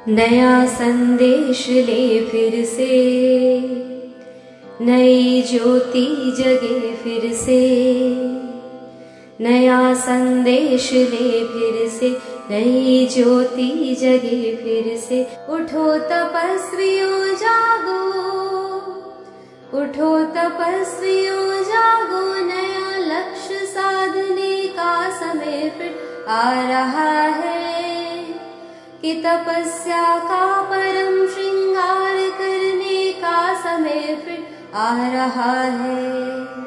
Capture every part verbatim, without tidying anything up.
नया संदेश ले फिर से, नई ज्योति जगे फिर से। नया संदेश ले फिर से, नई ज्योति जगे फिर से। उठो तपस्वियों जागो, उठो तपस्वियों जागो। नया लक्ष्य साधने का समय फिर आ रहा है, कि तपस्या का परम श्रृंगार करने का समय फिर आ रहा है।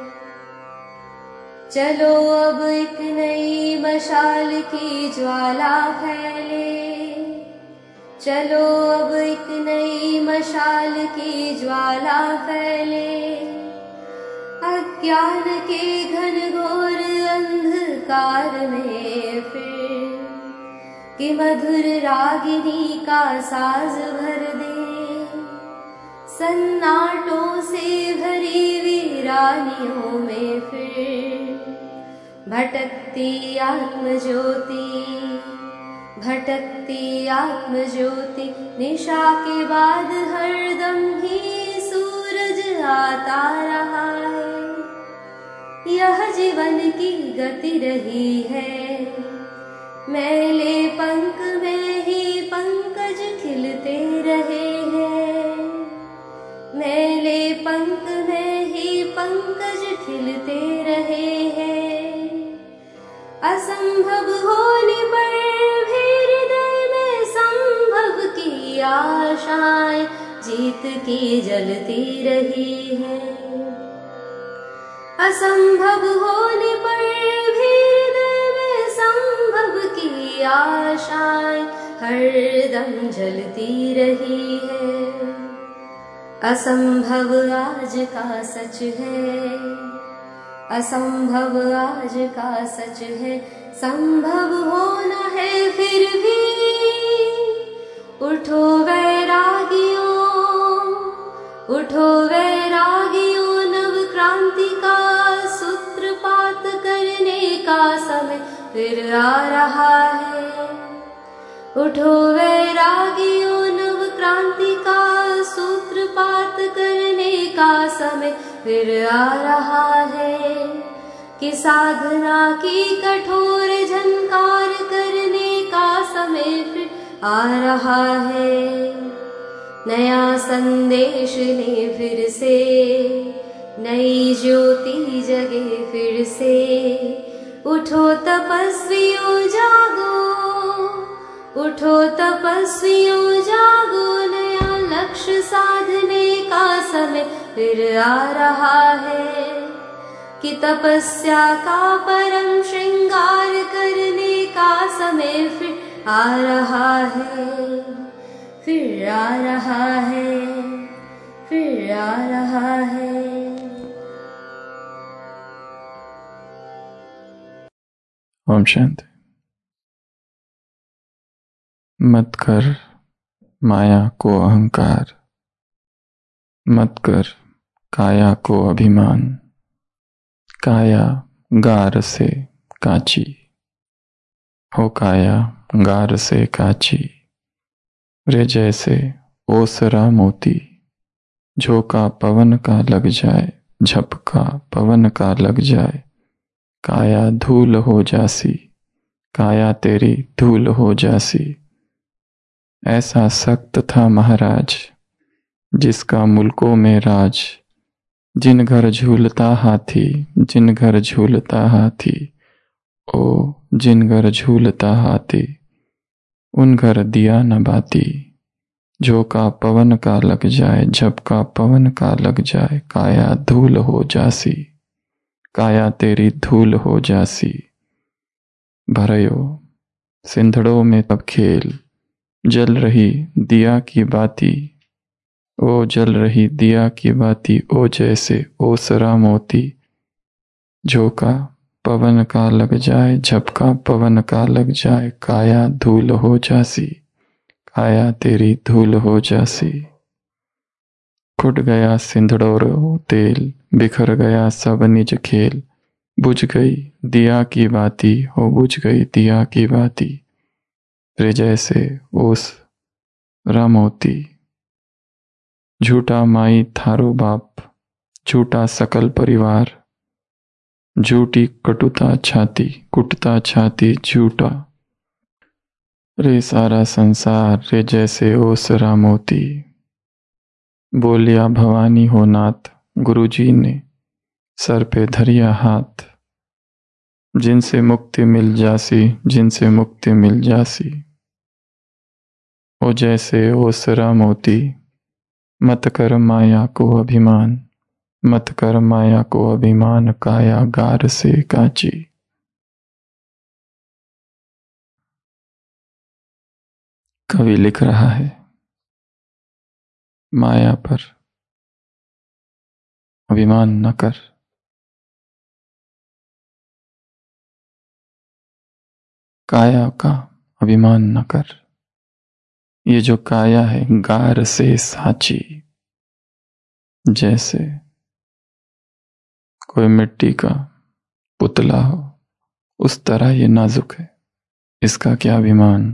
चलो अब एक नई मशाल की ज्वाला फैले, चलो अब एक नई मशाल की ज्वाला फैले। अज्ञान के घनघोर अंधकार में फिर, कि मधुर रागिनी का साज भर दे। सन्नाटों से भरी वीरानियों में फिर, भटकती आत्म ज्योति, भटकती आत्म ज्योति। निशा के बाद हरदम ही सूरज आता रहा है। यह जीवन की गति रही है, मैले पंख में ही पंकज खिलते रहे हैं। मैले पंख में ही पंकज खिलते रहे हैं। असंभव होने पर भी हृदय में संभव की आशाएं जीत की जलती रही है। असंभव होने पर भी हृदय में संभव की आशाएं हरदम जलती रही है। असंभव आज का सच है, असंभव आज का सच है। संभव होना है फिर भी, उठो वैरागियों, उठो वैरागियों। नव क्रांति का सूत्रपात करने का समय फिर आ रहा है। उठो वैरागियों, नव क्रांति का सूत्रपात करने का समय फिर आ रहा है। कि साधना की कठोर झनकार करने का समय फिर आ रहा है। नया संदेश ले फिर से, नई ज्योति जगे फिर से। उठो तपस्वियों जागो, उठो तपस्वियों जागो। नया लक्ष्य साधने का समय फिर आ रहा है, कि तपस्या का परम श्रृंगार करने का समय फिर आ रहा है, फिर आ रहा है, फिर आ रहा है। ओम शांति। मत कर माया को अहंकार, मत कर काया को अभिमान। काया गार से काची, हो काया गार से काची। रे जैसे ओसरा मोती, झोंका पवन का लग जाए, झपका पवन का लग जाए। काया धूल हो जासी, काया तेरी धूल हो जासी। ऐसा सख्त था महाराज, जिसका मुल्कों में राज। जिन घर झूलता हाथी, जिन घर झूलता हाथी। ओ जिन घर झूलता हाथी, उन घर दिया न बाती। झोंका पवन का लग जाए, झपका पवन का लग जाए। काया धूल हो जासी, काया तेरी धूल हो जासी। भरयो सिंधड़ों में तब खेल, जल रही दिया की बाती। ओ जल रही दिया की बाती, ओ जैसे ओसरा मोती। झोंका पवन का लग जाए, झपका पवन का लग जाए। काया धूल हो जासी, काया तेरी धूल हो जासी। खुट गया सिंधड़ों तेल, बिखर गया सब निज खेल। बुझ गई दिया की बाती, हो बुझ गई दिया की बाती। रे जैसे ओस रामोती। झूठा माई थारो बाप, झूठा सकल परिवार, झूठी कटुता छाती, कुटता छाती झूठा। रे सारा संसार रे जैसे ओसरा मोती। बोलिया भवानी हो नाथ, गुरुजी ने सर पे धरिया हाथ। जिनसे मुक्ति मिल जासी, जिनसे मुक्ति मिल जासी। ओ जैसे ओसरा मोती, मत कर माया को अभिमान, मत कर माया को अभिमान, काया गार से काची। कवि लिख रहा है माया पर अभिमान न कर। काया का अभिमान न कर। ये जो काया है गार से साची, जैसे कोई मिट्टी का पुतला हो उस तरह ये नाजुक है, इसका क्या अभिमान।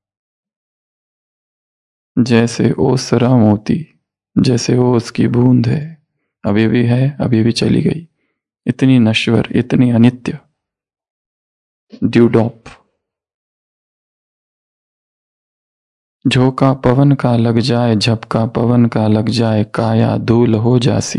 जैसे ओसरा मोती, जैसे ओस की बूंद है, अभी भी है अभी भी चली गई, इतनी नश्वर इतनी अनित्य। ड्यूडॉप। झोंका पवन का लग जाए, झपका पवन का लग जाए, काया धूल हो जासी।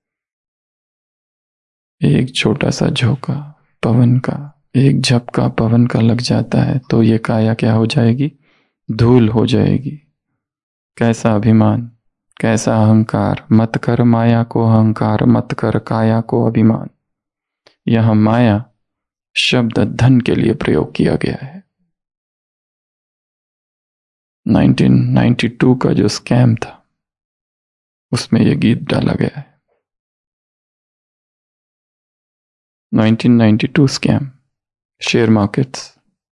एक छोटा सा झोंका पवन का, एक झपका पवन का लग जाता है तो ये काया क्या हो जाएगी, धूल हो जाएगी। कैसा अभिमान, कैसा अहंकार। मत कर माया को अहंकार, मत कर काया को अभिमान। यह माया शब्द धन के लिए प्रयोग किया गया है। नाइनटीन नाइंटी टू का जो स्कैम था उसमें यह गीत डाला गया है। Nineteen ninety two scam, share markets.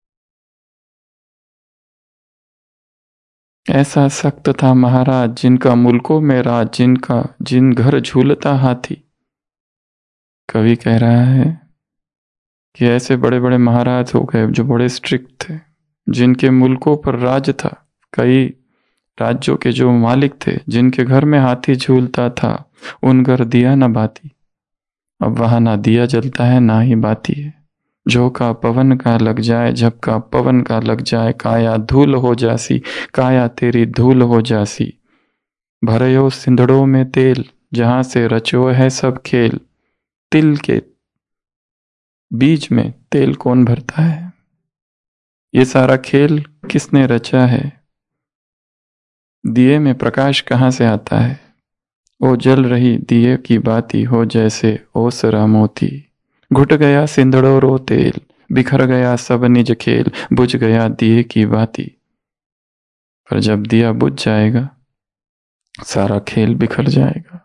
ऐसा सख्त था महाराज जिनका मुल्कों में राज, जिनका जिन घर झूलता हाथी। कवि कह रहा है कि ऐसे बड़े बड़े महाराज हो गए जो बड़े स्ट्रिक्ट थे, जिनके मुल्कों पर राज था, कई राज्यों के जो मालिक थे, जिनके घर में हाथी झूलता था, उन घर दिया न बाती। अब वहां ना दिया जलता है ना ही बाती है। झोंका पवन का लग जाए, झपका पवन का लग जाए, काया धूल हो जासी, काया तेरी धूल हो जासी। भरयो सिंधड़ों में तेल, जहां से रचो है सब खेल। तिल के बीज में तेल कौन भरता है, ये सारा खेल किसने रचा है। दिए में प्रकाश कहां से आता है। ओ जल रही दिए की बाती, हो जैसे ओसरा मोती। घुट गया सिंधड़ो रो तेल, बिखर गया सब निज खेल, बुझ गया दिए की बाती। पर जब दिया बुझ जाएगा सारा खेल बिखर जाएगा।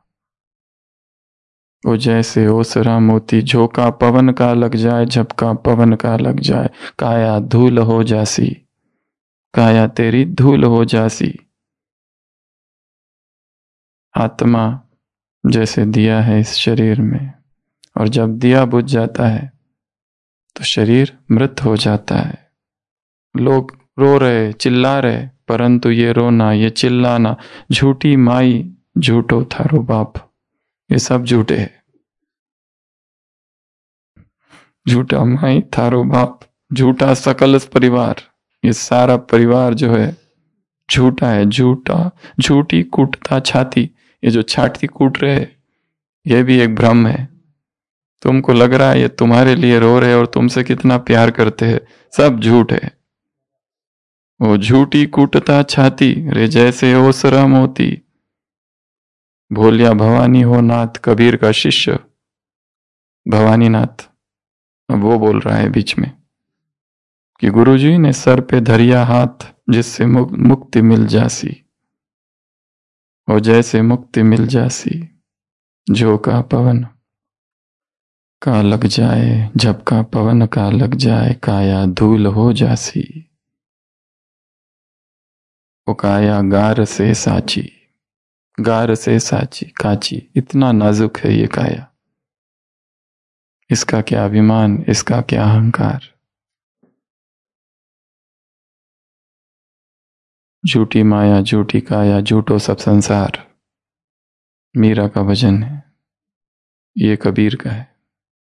ओ जैसे ओसरा मोती, झोंका पवन का लग जाए, झपका पवन का लग जाए, काया धूल हो जासी, काया तेरी धूल हो जासी। आत्मा जैसे दिया है इस शरीर में, और जब दिया बुझ जाता है तो शरीर मृत हो जाता है। लोग रो रहे चिल्ला रहे, परंतु ये रोना ये चिल्लाना, झूठी माई झूठो थारो बाप, ये सब झूठे हैं। झूठा माई थारो बाप, झूठा सकल परिवार, ये सारा परिवार जो है झूठा है। झूठा झूठी कूटता छाती, ये जो छाती कूट रहे ये भी एक भ्रम है। तुमको लग रहा है ये तुम्हारे लिए रो रहे और तुमसे कितना प्यार करते हैं, सब झूठ है। वो झूठी कूटता छाती रे जैसे ओसरा मोती। भोलिया भवानी हो नाथ, कबीर का शिष्य भवानी नाथ अब वो बोल रहा है बीच में कि गुरुजी ने सर पे धरिया हाथ, जिससे मुक्ति मिल जासी। और जैसे मुक्ति मिल जासी, झोंका पवन का लग जाए, झपका पवन का लग जाए, काया धूल हो जासी। वो काया गार से साची, गार से साची काची, इतना नाजुक है ये काया। इसका क्या अभिमान, इसका क्या अहंकार। झूठी माया, झूठी काया, झूठो सब संसार, मीरा का भजन है, ये कबीर का है।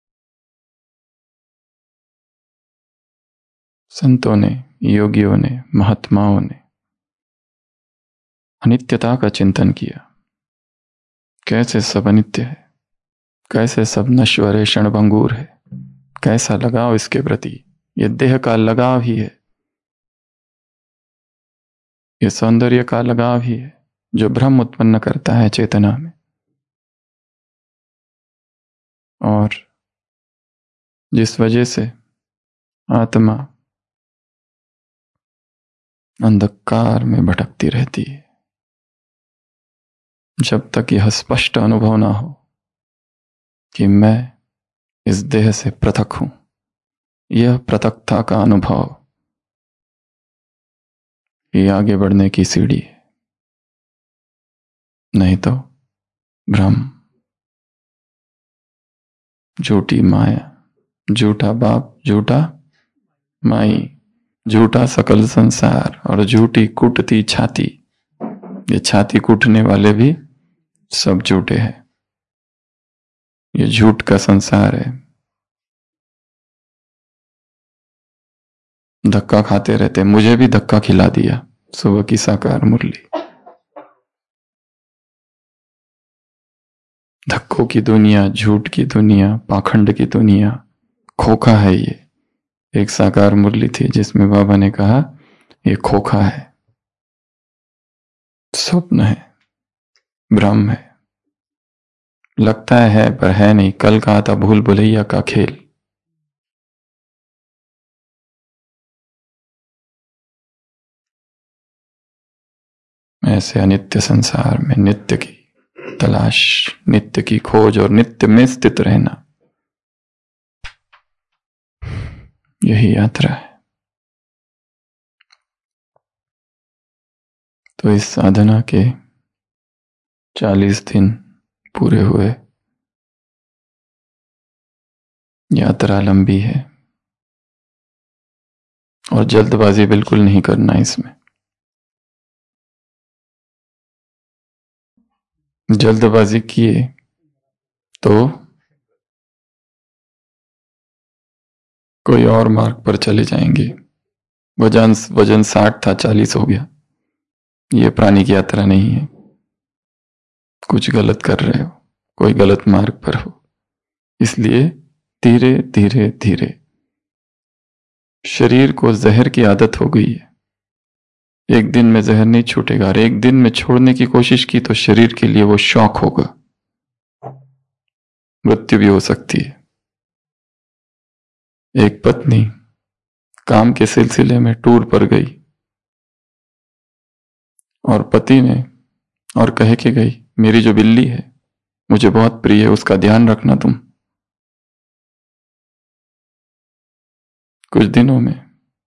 संतों ने, योगियों ने, महात्माओं ने अनित्यता का चिंतन किया। कैसे सब अनित्य है, कैसे सब नश्वर है, क्षणभंगुर है, कैसा लगाव इसके प्रति, ये देह का लगाव ही है, ये सौंदर्य का लगाव ही है जो भ्रम उत्पन्न करता है चेतना में। और जिस वजह से आत्मा अंधकार में भटकती रहती है, जब तक यह स्पष्ट अनुभव ना हो कि मैं इस देह से पृथक हूं, यह पृथकता का अनुभव ये आगे बढ़ने की सीढ़ी है, नहीं तो भ्रम, झूठी माया, झूठा बाप, झूठा माई, झूठा सकल संसार और झूठी कूटती छाती। ये छाती कूटने वाले भी सब झूठे हैं, ये झूठ का संसार है। धक्का खाते रहते, मुझे भी धक्का खिला दिया सुबह की साकार मुरली। धक्कों की दुनिया, झूठ की दुनिया, पाखंड की दुनिया, खोखा है ये। एक साकार मुरली थी जिसमें बाबा ने कहा ये खोखा है, स्वप्न है, भ्रम है, लगता है पर है नहीं। कल कहा था भूल भुलैया का खेल। ऐसे अनित्य संसार में नित्य की तलाश, नित्य की खोज और नित्य में स्थित रहना, यही यात्रा है। तो इस साधना के चालीस दिन पूरे हुए। यात्रा लंबी है और जल्दबाजी बिल्कुल नहीं करना इसमें। जल्दबाजी किए तो कोई और मार्ग पर चले जाएंगे। वजन वजन साठ था, चालीस हो गया। ये प्राणी की यात्रा नहीं है। कुछ गलत कर रहे हो, कोई गलत मार्ग पर हो, इसलिए धीरे धीरे धीरे। शरीर को जहर की आदत हो गई है, एक दिन में जहर नहीं छूटेगा। और एक दिन में छोड़ने की कोशिश की तो शरीर के लिए वो शौक होगा, मृत्यु भी हो सकती है। एक पत्नी काम के सिलसिले में टूर पर गई और पति ने और कह के गई, मेरी जो बिल्ली है मुझे बहुत प्रिय है, उसका ध्यान रखना तुम। कुछ दिनों में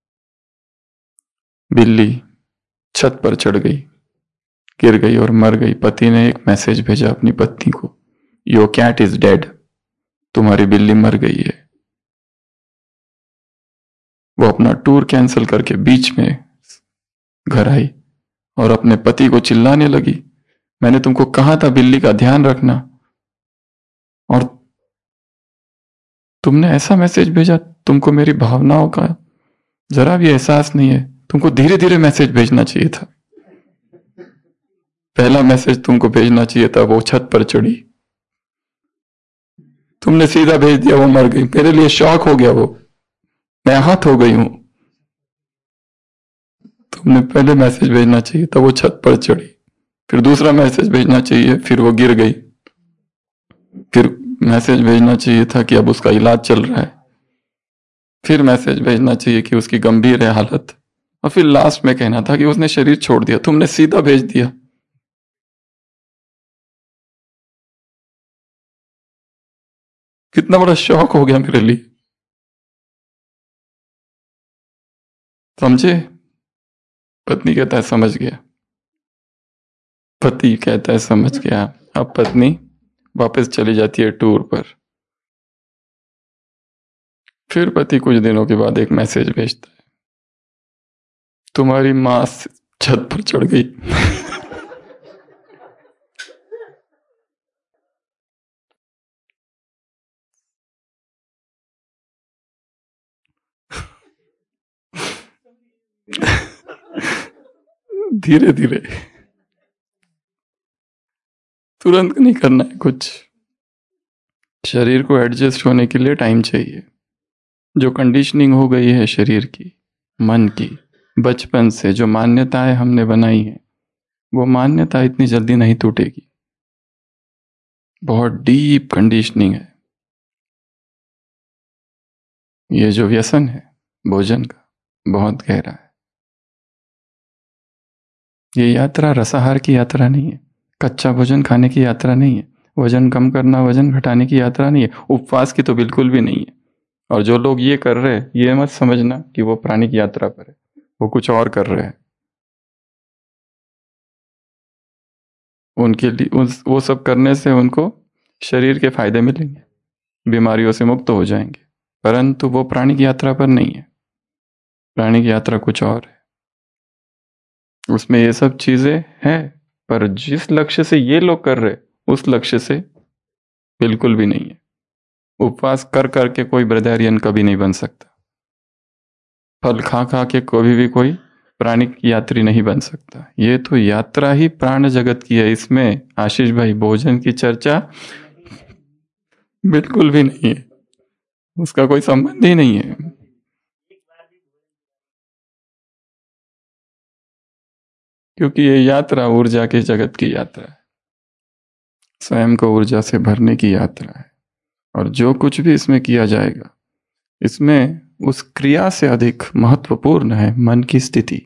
बिल्ली छत पर चढ़ गई, गिर गई और मर गई। पति ने एक मैसेज भेजा अपनी पत्नी को, योर कैट इज डेड, तुम्हारी बिल्ली मर गई है। वो अपना टूर कैंसिल करके बीच में घर आई और अपने पति को चिल्लाने लगी, मैंने तुमको कहा था बिल्ली का ध्यान रखना और तुमने ऐसा मैसेज भेजा। तुमको मेरी भावनाओं का जरा भी एहसास नहीं है। तुमको धीरे धीरे मैसेज भेजना चाहिए था। पहला मैसेज तुमको भेजना चाहिए था, वो छत पर चढ़ी, तुमने सीधा भेज दिया, वो मर गई। मेरे लिए शौक हो गया, वो मैं आहत हो गई हूं। तुमने पहले मैसेज भेजना चाहिए था, वो छत पर चढ़ी। फिर दूसरा मैसेज भेजना चाहिए, फिर वो गिर गई। फिर मैसेज भेजना चाहिए था कि अब उसका इलाज चल रहा है। फिर मैसेज भेजना चाहिए कि उसकी गंभीर है हालत। और फिर लास्ट में कहना था कि उसने शरीर छोड़ दिया। तुमने सीधा भेज दिया। कितना बड़ा शौक हो गया मेरे लिए, समझे? पत्नी कहता है समझ गया, पति कहता है समझ गया। अब पत्नी वापस चली जाती है टूर पर। फिर पति कुछ दिनों के बाद एक मैसेज भेजता है, तुम्हारी मां छत पर चढ़ गई। धीरे धीरे, तुरंत नहीं करना है कुछ। शरीर को एडजस्ट होने के लिए टाइम चाहिए। जो कंडीशनिंग हो गई है शरीर की, मन की, बचपन से जो मान्यताएं हमने बनाई हैं, वो मान्यता इतनी जल्दी नहीं टूटेगी। बहुत डीप कंडीशनिंग है। ये जो व्यसन है भोजन का, बहुत गहरा है। ये यात्रा रसाहार की यात्रा नहीं है, कच्चा भोजन खाने की यात्रा नहीं है, वजन कम करना, वजन घटाने की यात्रा नहीं है, उपवास की तो बिल्कुल भी नहीं है। और जो लोग ये कर रहे हैं, ये मत समझना कि वो प्राणिक यात्रा पर है, वो कुछ और कर रहे हैं। उनके लिए उस, वो सब करने से उनको शरीर के फायदे मिलेंगे, बीमारियों से मुक्त हो जाएंगे, परंतु वो प्राणिक यात्रा पर नहीं है। प्राणिक यात्रा कुछ और है, उसमें ये सब चीजें हैं, पर जिस लक्ष्य से ये लोग कर रहे उस लक्ष्य से बिल्कुल भी नहीं है। उपवास कर करके कोई ब्रदरियन कभी नहीं बन सकता। फल खा खा के कभी भी कोई प्राणिक यात्री नहीं बन सकता। ये तो यात्रा ही प्राण जगत की है। इसमें आशीष भाई भोजन की चर्चा बिल्कुल भी नहीं है, उसका कोई संबंध ही नहीं है। क्योंकि ये यात्रा ऊर्जा के जगत की यात्रा है, स्वयं को ऊर्जा से भरने की यात्रा है। और जो कुछ भी इसमें किया जाएगा, इसमें उस क्रिया से अधिक महत्वपूर्ण है मन की स्थिति।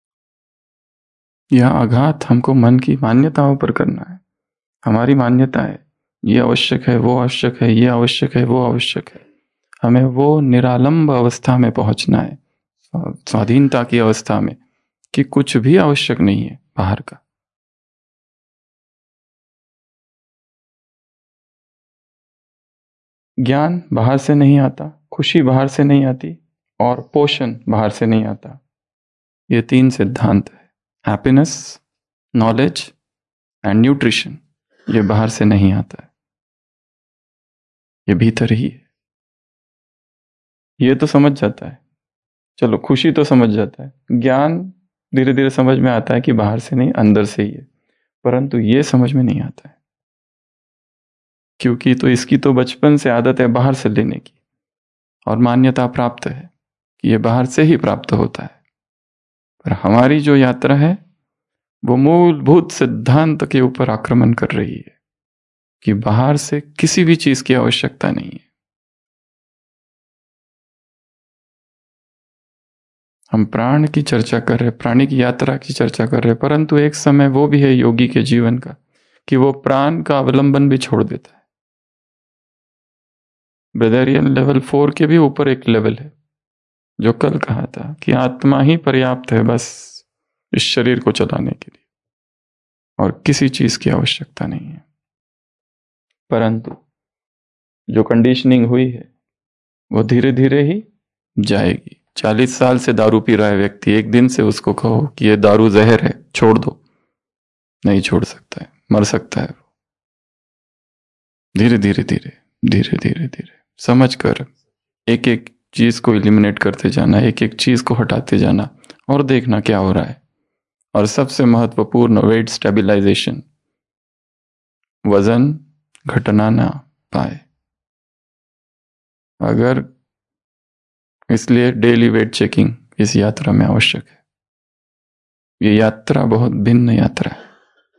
यह आघात हमको मन की मान्यताओं पर करना है। हमारी मान्यता है ये आवश्यक है, वो आवश्यक है, ये आवश्यक है, वो आवश्यक है। हमें वो निरालंब अवस्था में पहुंचना है, स्वाधीनता की अवस्था में, कि कुछ भी आवश्यक नहीं है बाहर का। ज्ञान बाहर से नहीं आता, खुशी बाहर से नहीं आती, और पोषण बाहर से नहीं आता। ये तीन सिद्धांत है, हैप्पीनेस, नॉलेज एंड न्यूट्रिशन। ये बाहर से नहीं आता है, ये भीतर ही है। ये तो समझ जाता है, चलो खुशी तो समझ जाता है, ज्ञान धीरे धीरे समझ में आता है कि बाहर से नहीं अंदर से ही है, परंतु ये समझ में नहीं आता है। क्योंकि तो इसकी तो बचपन से आदत है बाहर से लेने की, और मान्यता प्राप्त है कि ये बाहर से ही प्राप्त होता है। पर हमारी जो यात्रा है वो मूलभूत सिद्धांत के ऊपर आक्रमण कर रही है कि बाहर से किसी भी चीज की आवश्यकता नहीं है। हम प्राण की चर्चा कर रहे, प्राणी की यात्रा की चर्चा कर रहे, परंतु एक समय वो भी है योगी के जीवन का कि वो प्राण का अवलंबन भी छोड़ देता है। ब्रदरियन लेवल फोर के भी ऊपर एक लेवल है, जो कल कहा था कि आत्मा ही पर्याप्त है बस इस शरीर को चलाने के लिए, और किसी चीज की आवश्यकता नहीं है। परंतु जो कंडीशनिंग हुई है वो धीरे धीरे ही जाएगी। चालीस साल से दारू पी रहा है व्यक्ति, एक दिन से उसको कहो कि ये दारू जहर है, छोड़ दो, नहीं छोड़ सकता है, मर सकता है वो। धीरे धीरे धीरे धीरे धीरे धीरे समझ कर एक एक चीज को एलिमिनेट करते जाना, एक एक चीज को हटाते जाना, और देखना क्या हो रहा है। और सबसे महत्वपूर्ण वेट स्टेबलाइजेशन, वजन घटना ना पाए। अगर इसलिए डेली वेट चेकिंग इस यात्रा में आवश्यक है। ये यात्रा बहुत भिन्न यात्रा है।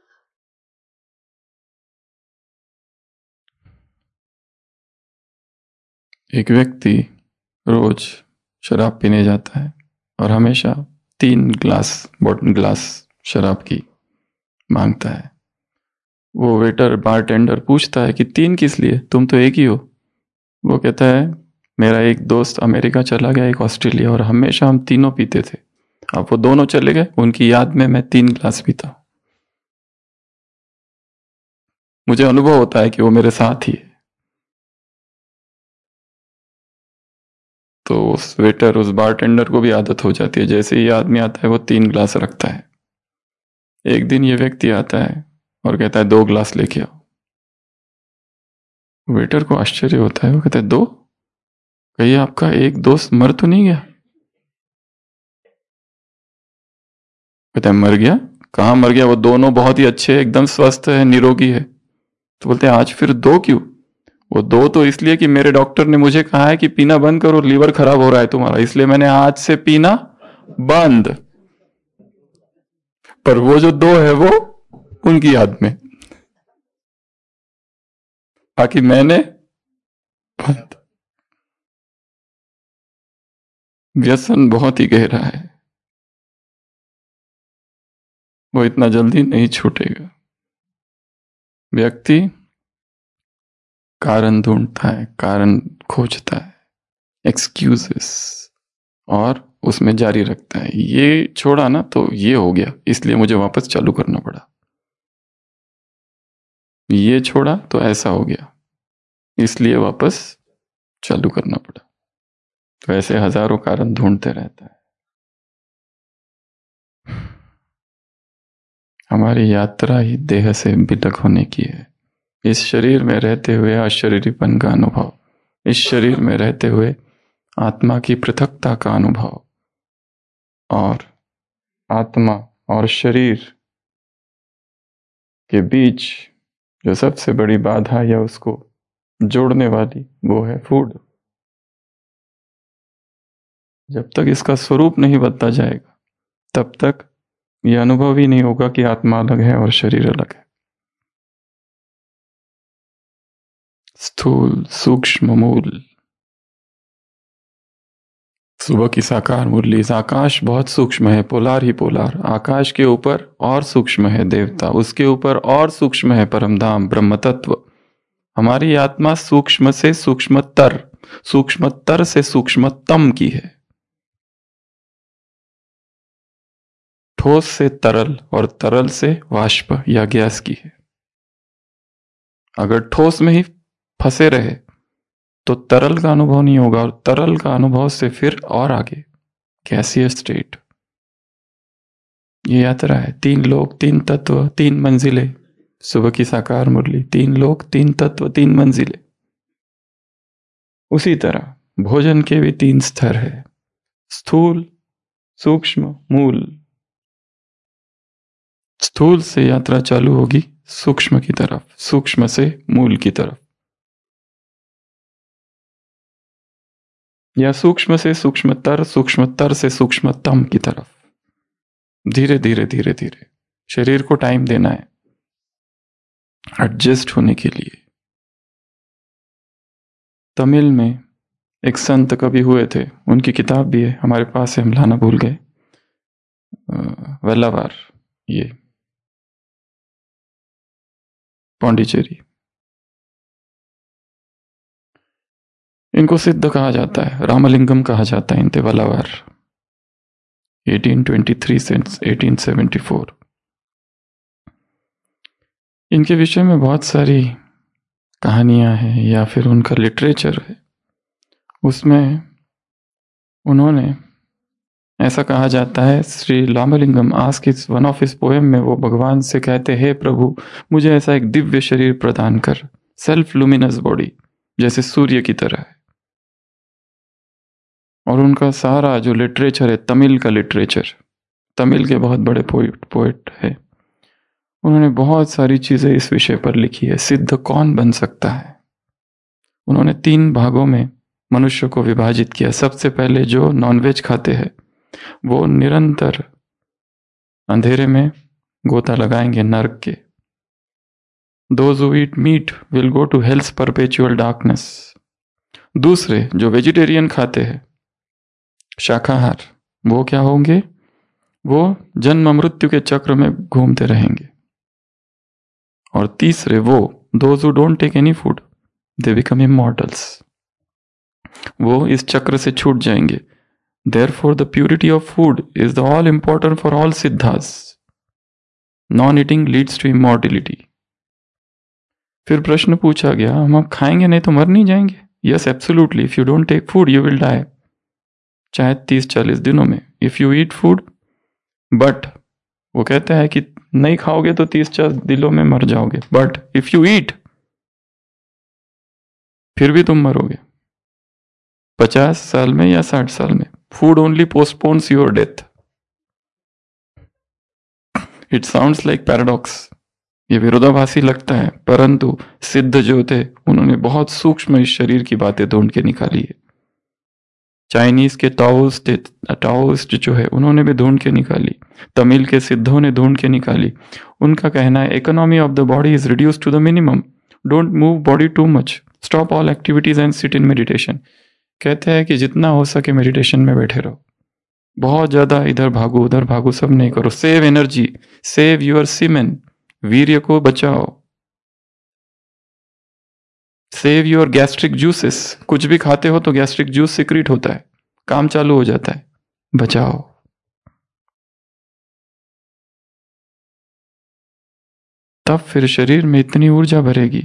एक व्यक्ति रोज शराब पीने जाता है और हमेशा तीन ग्लास बॉटल ग्लास शराब की मांगता है। वो वेटर बारटेंडर पूछता है कि तीन किस लिए, तुम तो एक ही हो। वो कहता है मेरा एक दोस्त अमेरिका चला गया, एक ऑस्ट्रेलिया, और हमेशा हम तीनों पीते थे। अब वो दोनों चले गए, उनकी याद में मैं तीन ग्लास पीता हूं। मुझे अनुभव होता है कि वो मेरे साथ ही है। तो उस वेटर, उस बारटेंडर को भी आदत हो जाती है, जैसे ही आदमी आता है वो तीन ग्लास रखता है। एक दिन ये व्यक्ति आता है और कहता है दो ग्लास लेके आओ। वेटर को आश्चर्य होता है, वो कहता है दो? कहीं आपका एक दोस्त मर तो नहीं गया? कहता है मर गया? कहाँ मर गया? वो दोनों बहुत ही अच्छे, एकदम स्वस्थ है, निरोगी है। तो बोलते हैं आज फिर दो क्यों? वो दो तो इसलिए कि मेरे डॉक्टर ने मुझे कहा है कि पीना बंद करो, लीवर खराब हो रहा है तुम्हारा, इसलिए मैंने आज से पीना बंद। पर वो जो दो है वो उनकी याद में, बाकी मैंने बंद। व्यसन बहुत ही गहरा है, वो इतना जल्दी नहीं छूटेगा। व्यक्ति कारण ढूंढता है, कारण खोजता है, एक्सक्यूजेस, और उसमें जारी रखता है। ये छोड़ा ना तो ये हो गया, इसलिए मुझे वापस चालू करना पड़ा। ये छोड़ा तो ऐसा हो गया, इसलिए वापस चालू करना पड़ा। तो ऐसे हजारों कारण ढूंढते रहता है। हमारी यात्रा ही देह से बिलक होने की है। इस शरीर में रहते हुए अशरीरीपन का अनुभव, इस शरीर में रहते हुए आत्मा की पृथकता का अनुभव, और आत्मा और शरीर के बीच जो सबसे बड़ी बाधा या उसको जोड़ने वाली, वो है फूड। जब तक इसका स्वरूप नहीं बदला जाएगा तब तक यह अनुभव ही नहीं होगा कि आत्मा अलग है और शरीर अलग है। स्थूल सूक्ष्म मूल। सुबह की साकार मुरली। इस आकाश बहुत सूक्ष्म है, पोलार ही पोलार। आकाश के ऊपर और सूक्ष्म है देवता, उसके ऊपर और सूक्ष्म है परमधाम ब्रह्म तत्व। हमारी आत्मा सूक्ष्म से सूक्ष्मतर, सूक्ष्मतर से सूक्ष्मतम की है। ठोस से तरल और तरल से वाष्प या गैस की है। अगर ठोस में ही फंसे रहे तो तरल का अनुभव नहीं होगा, और तरल का अनुभव से फिर और आगे गैसीय स्टेट। ये यात्रा है। तीन लोक तीन तत्व तीन मंजिलें। सुबह की साकार मुरली। तीन लोक तीन तत्व तीन मंजिलें। उसी तरह भोजन के भी तीन स्तर है, स्थूल सूक्ष्म मूल। स्थूल से यात्रा चालू होगी सूक्ष्म की तरफ, सूक्ष्म से मूल की तरफ, या सूक्ष्म से सूक्ष्मतर, सूक्ष्मतर से सूक्ष्मतम की तरफ। धीरे धीरे धीरे धीरे शरीर को टाइम देना है एडजस्ट होने के लिए। तमिल में एक संत कवि हुए थे, उनकी किताब भी है हमारे पास है, हम लाना भूल गए। वेलावार, ये पौंडीचेरी। इनको सिद्ध कहा जाता है, रामलिंगम कहा जाता है इनते वेलावार। अठारह सौ तेईस से अठारह सौ चौहत्तर। इनके विषय में बहुत सारी कहानियां हैं या फिर उनका लिटरेचर है। उसमें उन्होंने, ऐसा कहा जाता है, Shri Ramalingam asks is one of his poem में वो भगवान से कहते हैं, प्रभु मुझे ऐसा एक दिव्य शरीर प्रदान कर, सेल्फ लुमिनस बॉडी, जैसे सूर्य की तरह है। और उनका सारा जो लिटरेचर है, तमिल का लिटरेचर, तमिल के बहुत बड़े पोइट पोइट है, उन्होंने बहुत सारी चीजें इस विषय पर लिखी है। सिद्ध कौन बन सकता है? उन्होंने तीन भागों में मनुष्य को विभाजित किया। सबसे पहले जो नॉनवेज खाते हैं वो निरंतर अंधेरे में गोता लगाएंगे नरक के। Those who eat meat will go to hell's perpetual darkness। दूसरे जो वेजिटेरियन खाते हैं, शाकाहार, वो क्या होंगे? वो जन्म मृत्यु के चक्र में घूमते रहेंगे। और तीसरे वो those who don't take any food, they become immortals। वो इस चक्र से छूट जाएंगे। Therefore the purity of food is the all important for all siddhas। Non-eating leads to immortality। फिर प्रश्न पूछा गया, हम अब खाएंगे नहीं तो मर नहीं जाएंगे? Yes, absolutely। If you don't take food, you will die। चाहे तीस चालीस दिनों में। If you eat food, but वो कहता है कि नहीं खाओगे तो तीस चालीस दिनों में मर जाओगे, बट इफ यू ईट फिर भी तुम मरोगे पचास साल में या साठ साल में। Food only postpones your death. It sounds like paradox, ये विरोधाभासी लगता है, परंतु सिद्ध जो थे उन्होंने बहुत सूक्ष्म इस शरीर की बातें ढूंढ के निकाली है। चाइनीज के ताओइस्ट ताओइस्ट जो है उन्होंने भी ढूंढ के निकाली, तमिल के सिद्धों ने ढूंढ के निकाली। उनका कहना है economy of the body is reduce to the minimum, don't move body too much, stop all activities and sit in meditation. कहते हैं कि जितना हो सके मेडिटेशन में बैठे रहो, बहुत ज्यादा इधर भागो उधर भागो सब नहीं करो। Save energy, save your semen, वीर्य को बचाओ। सेव योर गैस्ट्रिक जूसेस, कुछ भी खाते हो तो गैस्ट्रिक जूस सिक्रीट होता है, काम चालू हो जाता है, बचाओ। तब फिर शरीर में इतनी ऊर्जा भरेगी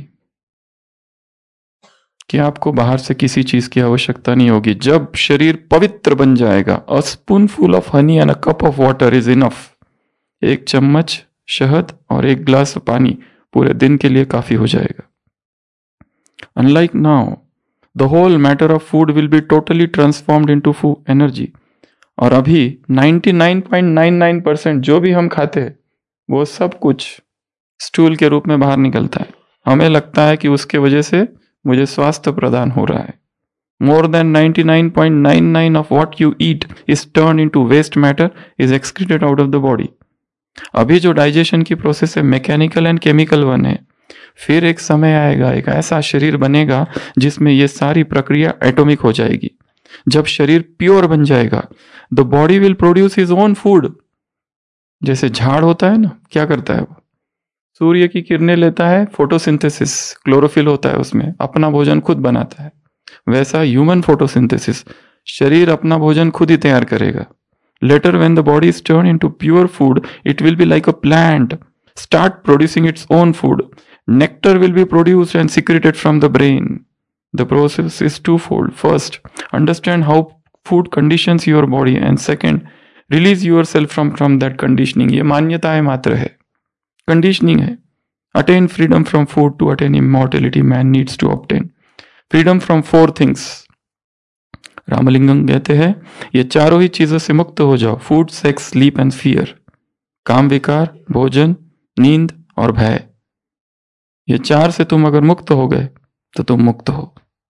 कि आपको बाहर से किसी चीज की आवश्यकता नहीं होगी। जब शरीर पवित्र बन जाएगा, a spoonful of honey and a cup of water is enough. एक चम्मच शहद और एक ग्लास पानी पूरे दिन के लिए काफी हो जाएगा। Unlike now, the whole matter of food will be totally transformed into food energy. और अभी निन्यानवे पॉइंट नाइन नाइन परसेंट जो भी हम खाते हैं वो सब कुछ स्टूल के रूप में बाहर निकलता है। हमें लगता है कि उसके वजह से मुझे स्वास्थ्य प्रदान हो रहा है। More than ninety-nine point nine nine of what you eat is turned into waste matter, is excreted out of the body. अभी जो डाइजेशन की प्रोसेस है मैकेनिकल एंड केमिकल वन है, फिर एक समय आएगा, एक ऐसा शरीर बनेगा जिसमें ये सारी प्रक्रिया एटॉमिक हो जाएगी। जब शरीर प्योर बन जाएगा, the body will produce his own food. जैसे झाड़ होता है ना, क्या करता है वो? सूर्य की किरणें लेता है, फोटोसिंथेसिस, क्लोरोफिल होता है उसमें, अपना भोजन खुद बनाता है। वैसा ह्यूमन फोटोसिंथेसिस, शरीर अपना भोजन खुद ही तैयार करेगा। Later when the body is turn into pure food, it will be like a plant, start producing its own food. Nectar will be produced and secreted from the brain. The process is twofold. First, understand how food conditions your body, and second, release yourself from from that conditioning. ये मान्यताएं मात्र है, conditioning है। Attain freedom from food to attain immortality. Man needs to obtain freedom from four things. Ramalingam कहते हैं ये चारों ही चीजों से मुक्त हो जाओ। Food, sex, sleep and fear. काम विकार, भोजन, नींद और भय। ये चार से तुम अगर मुक्त हो गए तो तुम मुक्त हो।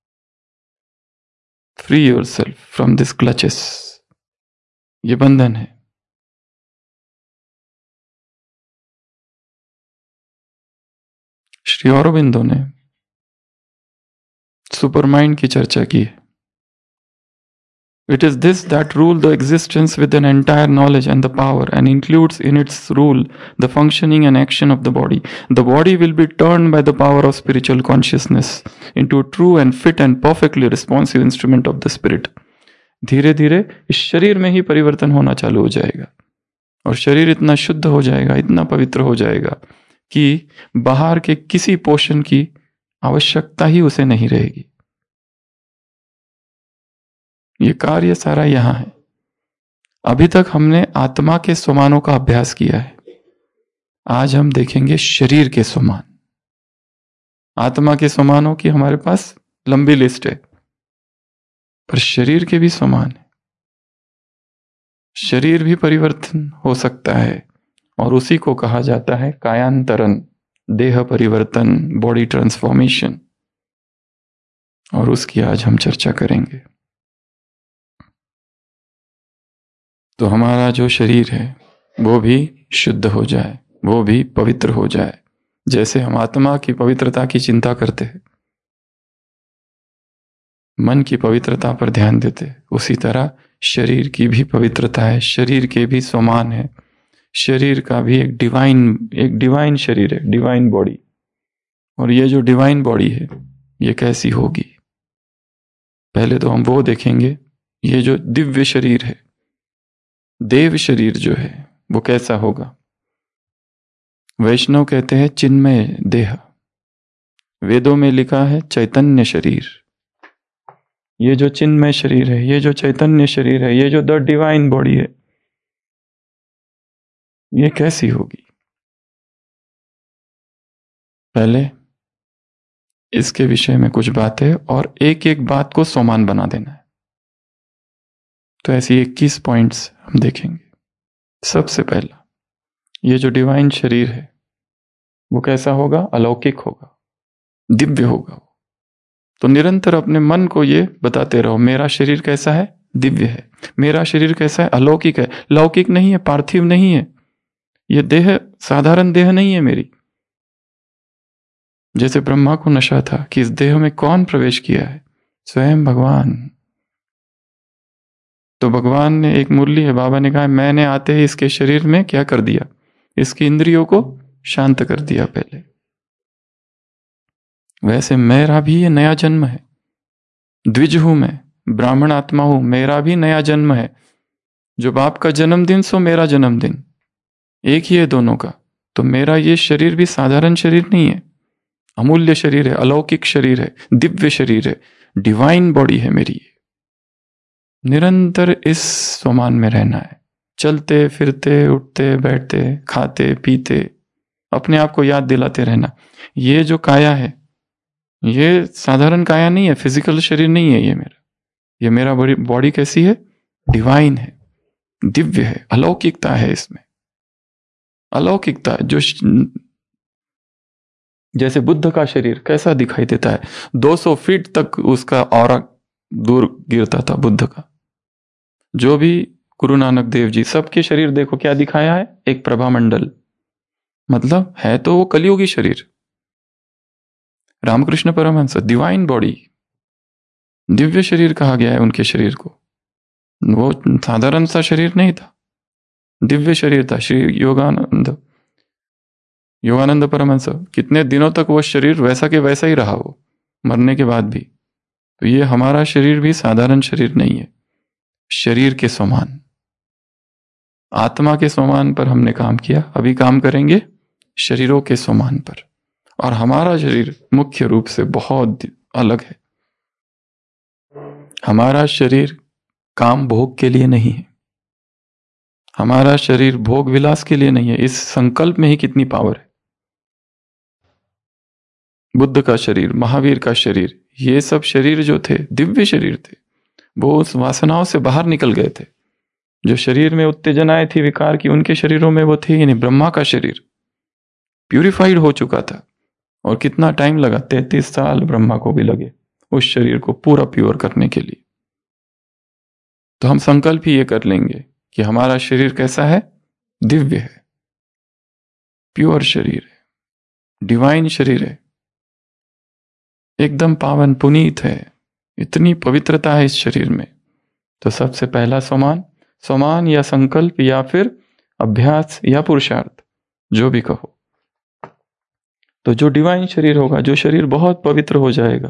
Free yourself from this clutches. ये बंधन है। श्री अरबिंदो ने सुपरमाइंड की चर्चा की है। It is this that rule the existence with an entire knowledge and the power, and includes in its rule the functioning and action of the body. The body will be turned by the power of spiritual consciousness into a true and fit and perfectly responsive instrument of the spirit. धीरे धीरे इस शरीर में ही परिवर्तन होना चालू हो जाएगा और शरीर इतना शुद्ध हो जाएगा, इतना पवित्र हो जाएगा कि बाहर के किसी पोषण की आवश्यकता ही उसे नहीं रहेगी। ये कार्य सारा यहां है। अभी तक हमने आत्मा के स्वमानों का अभ्यास किया है, आज हम देखेंगे शरीर के स्वमान। आत्मा के स्वमानों की हमारे पास लंबी लिस्ट है, पर शरीर के भी स्वमान है। शरीर भी परिवर्तन हो सकता है और उसी को कहा जाता है कायांतरण, देह परिवर्तन, बॉडी ट्रांसफॉर्मेशन, और उसकी आज हम चर्चा करेंगे। तो हमारा जो शरीर है वो भी शुद्ध हो जाए, वो भी पवित्र हो जाए। जैसे हम आत्मा की पवित्रता की चिंता करते हैं, मन की पवित्रता पर ध्यान देते, उसी तरह शरीर की भी पवित्रता है, शरीर के भी समान है। शरीर का भी एक डिवाइन एक डिवाइन शरीर है, डिवाइन बॉडी। और ये जो डिवाइन बॉडी है ये कैसी होगी, पहले तो हम वो देखेंगे। ये जो दिव्य शरीर है, देव शरीर जो है वो कैसा होगा। वैष्णव कहते हैं चिन्मय देह, वेदों में लिखा है चैतन्य शरीर। ये जो चिन्मय शरीर है, ये जो चैतन्य शरीर है, ये जो द डिवाइन बॉडी है, ये कैसी होगी। पहले इसके विषय में कुछ बातें और एक एक बात को समान बना देना है। तो ऐसी इक्कीस पॉइंट्स हम देखेंगे। सबसे पहला, ये जो डिवाइन शरीर है वो कैसा होगा? अलौकिक होगा, दिव्य होगा। तो निरंतर अपने मन को ये बताते रहो, मेरा शरीर कैसा है? दिव्य है। मेरा शरीर कैसा है? अलौकिक है। लौकिक नहीं है, पार्थिव नहीं है। ये देह साधारण देह नहीं है मेरी। जैसे ब्रह्मा को नशा था कि इस देह में कौन प्रवेश किया है? स्वयं भगवान। तो भगवान ने, एक मुरली है, बाबा ने कहा मैंने आते ही इसके शरीर में क्या कर दिया? इसकी इंद्रियों को शांत कर दिया पहले। वैसे मेरा भी ये नया जन्म है। द्विज हूं मैं, ब्राह्मण आत्मा हूं, मेरा भी नया जन्म है। जो बाप का जन्मदिन सो मेरा जन्मदिन, एक ही है दोनों का। तो मेरा ये शरीर भी साधारण शरीर नहीं है, अमूल्य शरीर है, अलौकिक शरीर है, दिव्य शरीर है, डिवाइन बॉडी है मेरी। निरंतर इस स्वमान में रहना है। चलते फिरते, उठते बैठते, खाते पीते, अपने आप को याद दिलाते रहना, ये जो काया है ये साधारण काया नहीं है, फिजिकल शरीर नहीं है ये मेरा। ये मेरा बॉडी कैसी है? डिवाइन है, दिव्य है, अलौकिकता है इसमें। अलौकिकता जो श... जैसे बुद्ध का शरीर कैसा दिखाई देता है? दो सौ फीट तक उसका ऑरा दूर गिरता था बुद्ध का। जो भी गुरु नानक देव जी, सबके शरीर देखो क्या दिखाया है? एक प्रभा मंडल। मतलब है तो वो कलियुगी शरीर। रामकृष्ण परमहंस डिवाइन बॉडी, दिव्य शरीर कहा गया है उनके शरीर को। वो साधारण सा शरीर नहीं था, दिव्य शरीर था। श्री योगानंद योगानंद परमहंस, कितने दिनों तक वो शरीर वैसा के वैसा ही रहा, वो मरने के बाद भी। तो ये हमारा शरीर भी साधारण शरीर नहीं है, शरीर के समान, आत्मा के समान पर हमने काम किया। अभी काम करेंगे शरीरों के समान पर। और हमारा शरीर मुख्य रूप से बहुत अलग है। हमारा शरीर काम भोग के लिए नहीं है, हमारा शरीर भोग विलास के लिए नहीं है। इस संकल्प में ही कितनी पावर है। बुद्ध का शरीर, महावीर का शरीर, ये सब शरीर जो थे दिव्य शरीर थे। वो उस वासनाओं से बाहर निकल गए थे। जो शरीर में उत्तेजनाएं थी विकार की, उनके शरीरों में वो थी ही नहीं। ब्रह्मा का शरीर प्यूरिफाइड हो चुका था। और कितना टाइम लगा? तैतीस साल ब्रह्मा को भी लगे उस शरीर को पूरा प्योर करने के लिए। तो हम संकल्प ही ये कर लेंगे कि हमारा शरीर कैसा है? दिव्य है, प्योर शरीर है, डिवाइन शरीर है, एकदम पावन पुनीत है, इतनी पवित्रता है इस शरीर में। तो सबसे पहला समान, समान या संकल्प या फिर अभ्यास या पुरुषार्थ, जो भी कहो। तो जो डिवाइन शरीर होगा, जो शरीर बहुत पवित्र हो जाएगा,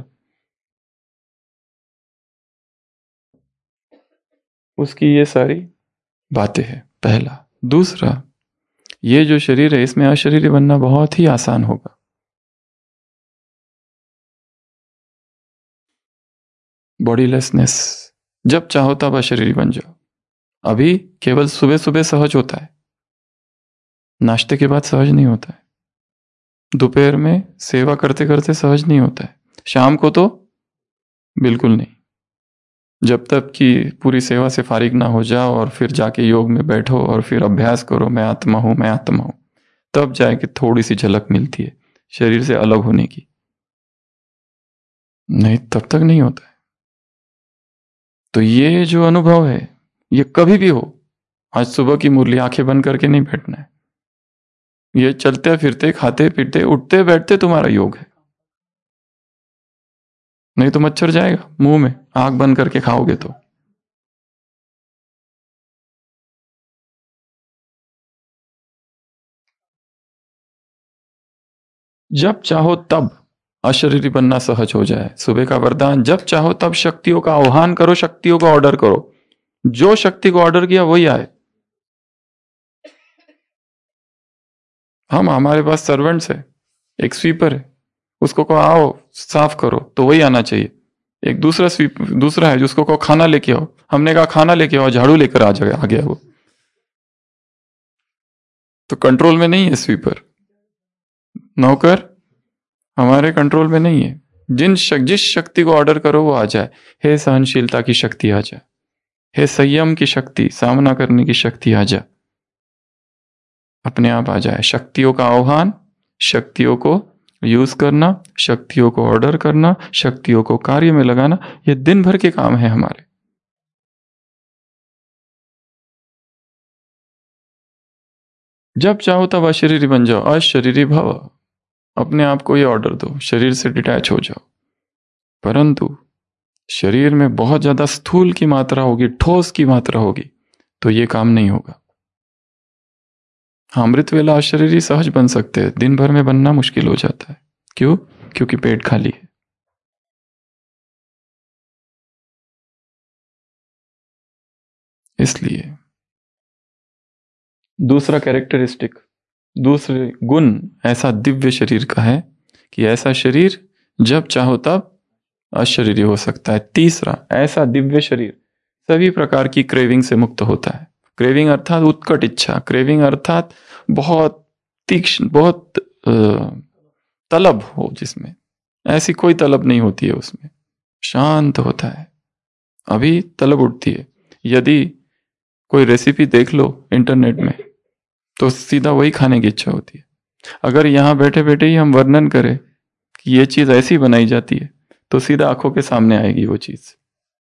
उसकी ये सारी बातें हैं, पहला। दूसरा, ये जो शरीर है इसमें अशरीरी बनना बहुत ही आसान होगा। बॉडीलेसनेस, जब चाहो तब अशरीरी बन जाओ। अभी केवल सुबह सुबह सहज होता है, नाश्ते के बाद सहज नहीं होता है, दोपहर में सेवा करते करते सहज नहीं होता है, शाम को तो बिल्कुल नहीं। जब तक कि पूरी सेवा से फारिग ना हो जाओ और फिर जाके योग में बैठो और फिर अभ्यास करो, मैं आत्मा हूं, मैं आत्मा हूं, तब जाके थोड़ी सी झलक मिलती है शरीर से अलग होने की। नहीं, तब तक नहीं होता है। तो ये जो अनुभव है ये कभी भी हो। आज सुबह की मुरली आंखें बंद करके नहीं बैठना है। ये चलते फिरते, खाते पीते, उठते बैठते तुम्हारा योग है। नहीं तो मच्छर जाएगा मुंह में, आंख बंद करके खाओगे तो। जब चाहो तब अशरीरी बनना सहज हो जाए। सुबह का वरदान, जब चाहो तब शक्तियों का आह्वान करो, शक्तियों का ऑर्डर करो। जो शक्ति को ऑर्डर किया वही आए। हम, हमारे पास सर्वेंट्स है, एक स्वीपर है, उसको कहो आओ साफ करो तो वही आना चाहिए। एक दूसरा स्वीप दूसरा है जिसको कहो खाना लेके आओ, हमने कहा खाना लेके आओ, झाड़ू लेकर आ जाए, आ गया वो। तो कंट्रोल में नहीं है स्वीपर, नौकर हमारे कंट्रोल में नहीं है। जिन शक, जिस शक्ति को ऑर्डर करो वो आ जाए। हे सहनशीलता की शक्ति आ जाए, हे संयम की शक्ति, सामना करने की शक्ति आ जाए, अपने आप आ जाए। शक्तियों का आह्वान, शक्तियों को यूज करना, शक्तियों को ऑर्डर करना, शक्तियों को कार्य में लगाना, ये दिन भर के काम है हमारे। जब चाहो तब अशरीरी बन जाओ, अशरीरी भव, अपने आप को ये ऑर्डर दो, शरीर से डिटैच हो जाओ। परंतु शरीर में बहुत ज्यादा स्थूल की मात्रा होगी, ठोस की मात्रा होगी, तो ये काम नहीं होगा। हाँ, अमृत वेला अशरीरी सहज बन सकते हैं, दिन भर में बनना मुश्किल हो जाता है। क्यों? क्योंकि पेट खाली है। इसलिए दूसरा कैरेक्टरिस्टिक, दूसरे गुण ऐसा दिव्य शरीर का है कि ऐसा शरीर जब चाहो तब अशरीरी हो सकता है। तीसरा, ऐसा दिव्य शरीर सभी प्रकार की क्रेविंग से मुक्त होता है। क्रेविंग अर्थात उत्कट इच्छा, क्रेविंग अर्थात बहुत तीक्ष्ण, बहुत तलब हो, जिसमें ऐसी कोई तलब नहीं होती है, उसमें शांत होता है। अभी तलब उठती है, यदि कोई रेसिपी देख लो इंटरनेट में तो सीधा वही खाने की इच्छा होती है। अगर यहां बैठे बैठे ही हम वर्णन करें कि ये चीज ऐसी बनाई जाती है तो सीधा आंखों के सामने आएगी वो चीज।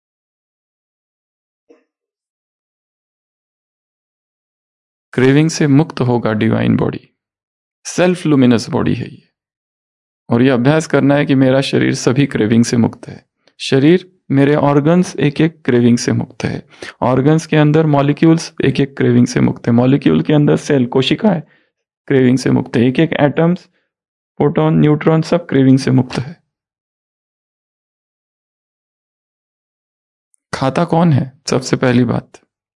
क्रेविंग से मुक्त होगा divine body, self luminous body है ये। और ये अभ्यास करना है कि मेरा शरीर सभी क्रेविंग से मुक्त है। शरीर, मेरे ऑर्गन्स एक एक क्रेविंग से मुक्त है। ऑर्गन्स के अंदर मॉलिक्यूल्स एक एक क्रेविंग से मुक्त है। मॉलिक्यूल के अंदर सेल, कोशिकाएं क्रेविंग से मुक्त है। एक एक एटम्स, प्रोटॉन, न्यूट्रॉन सब क्रेविंग से मुक्त है। खाता कौन है? सबसे पहली बात,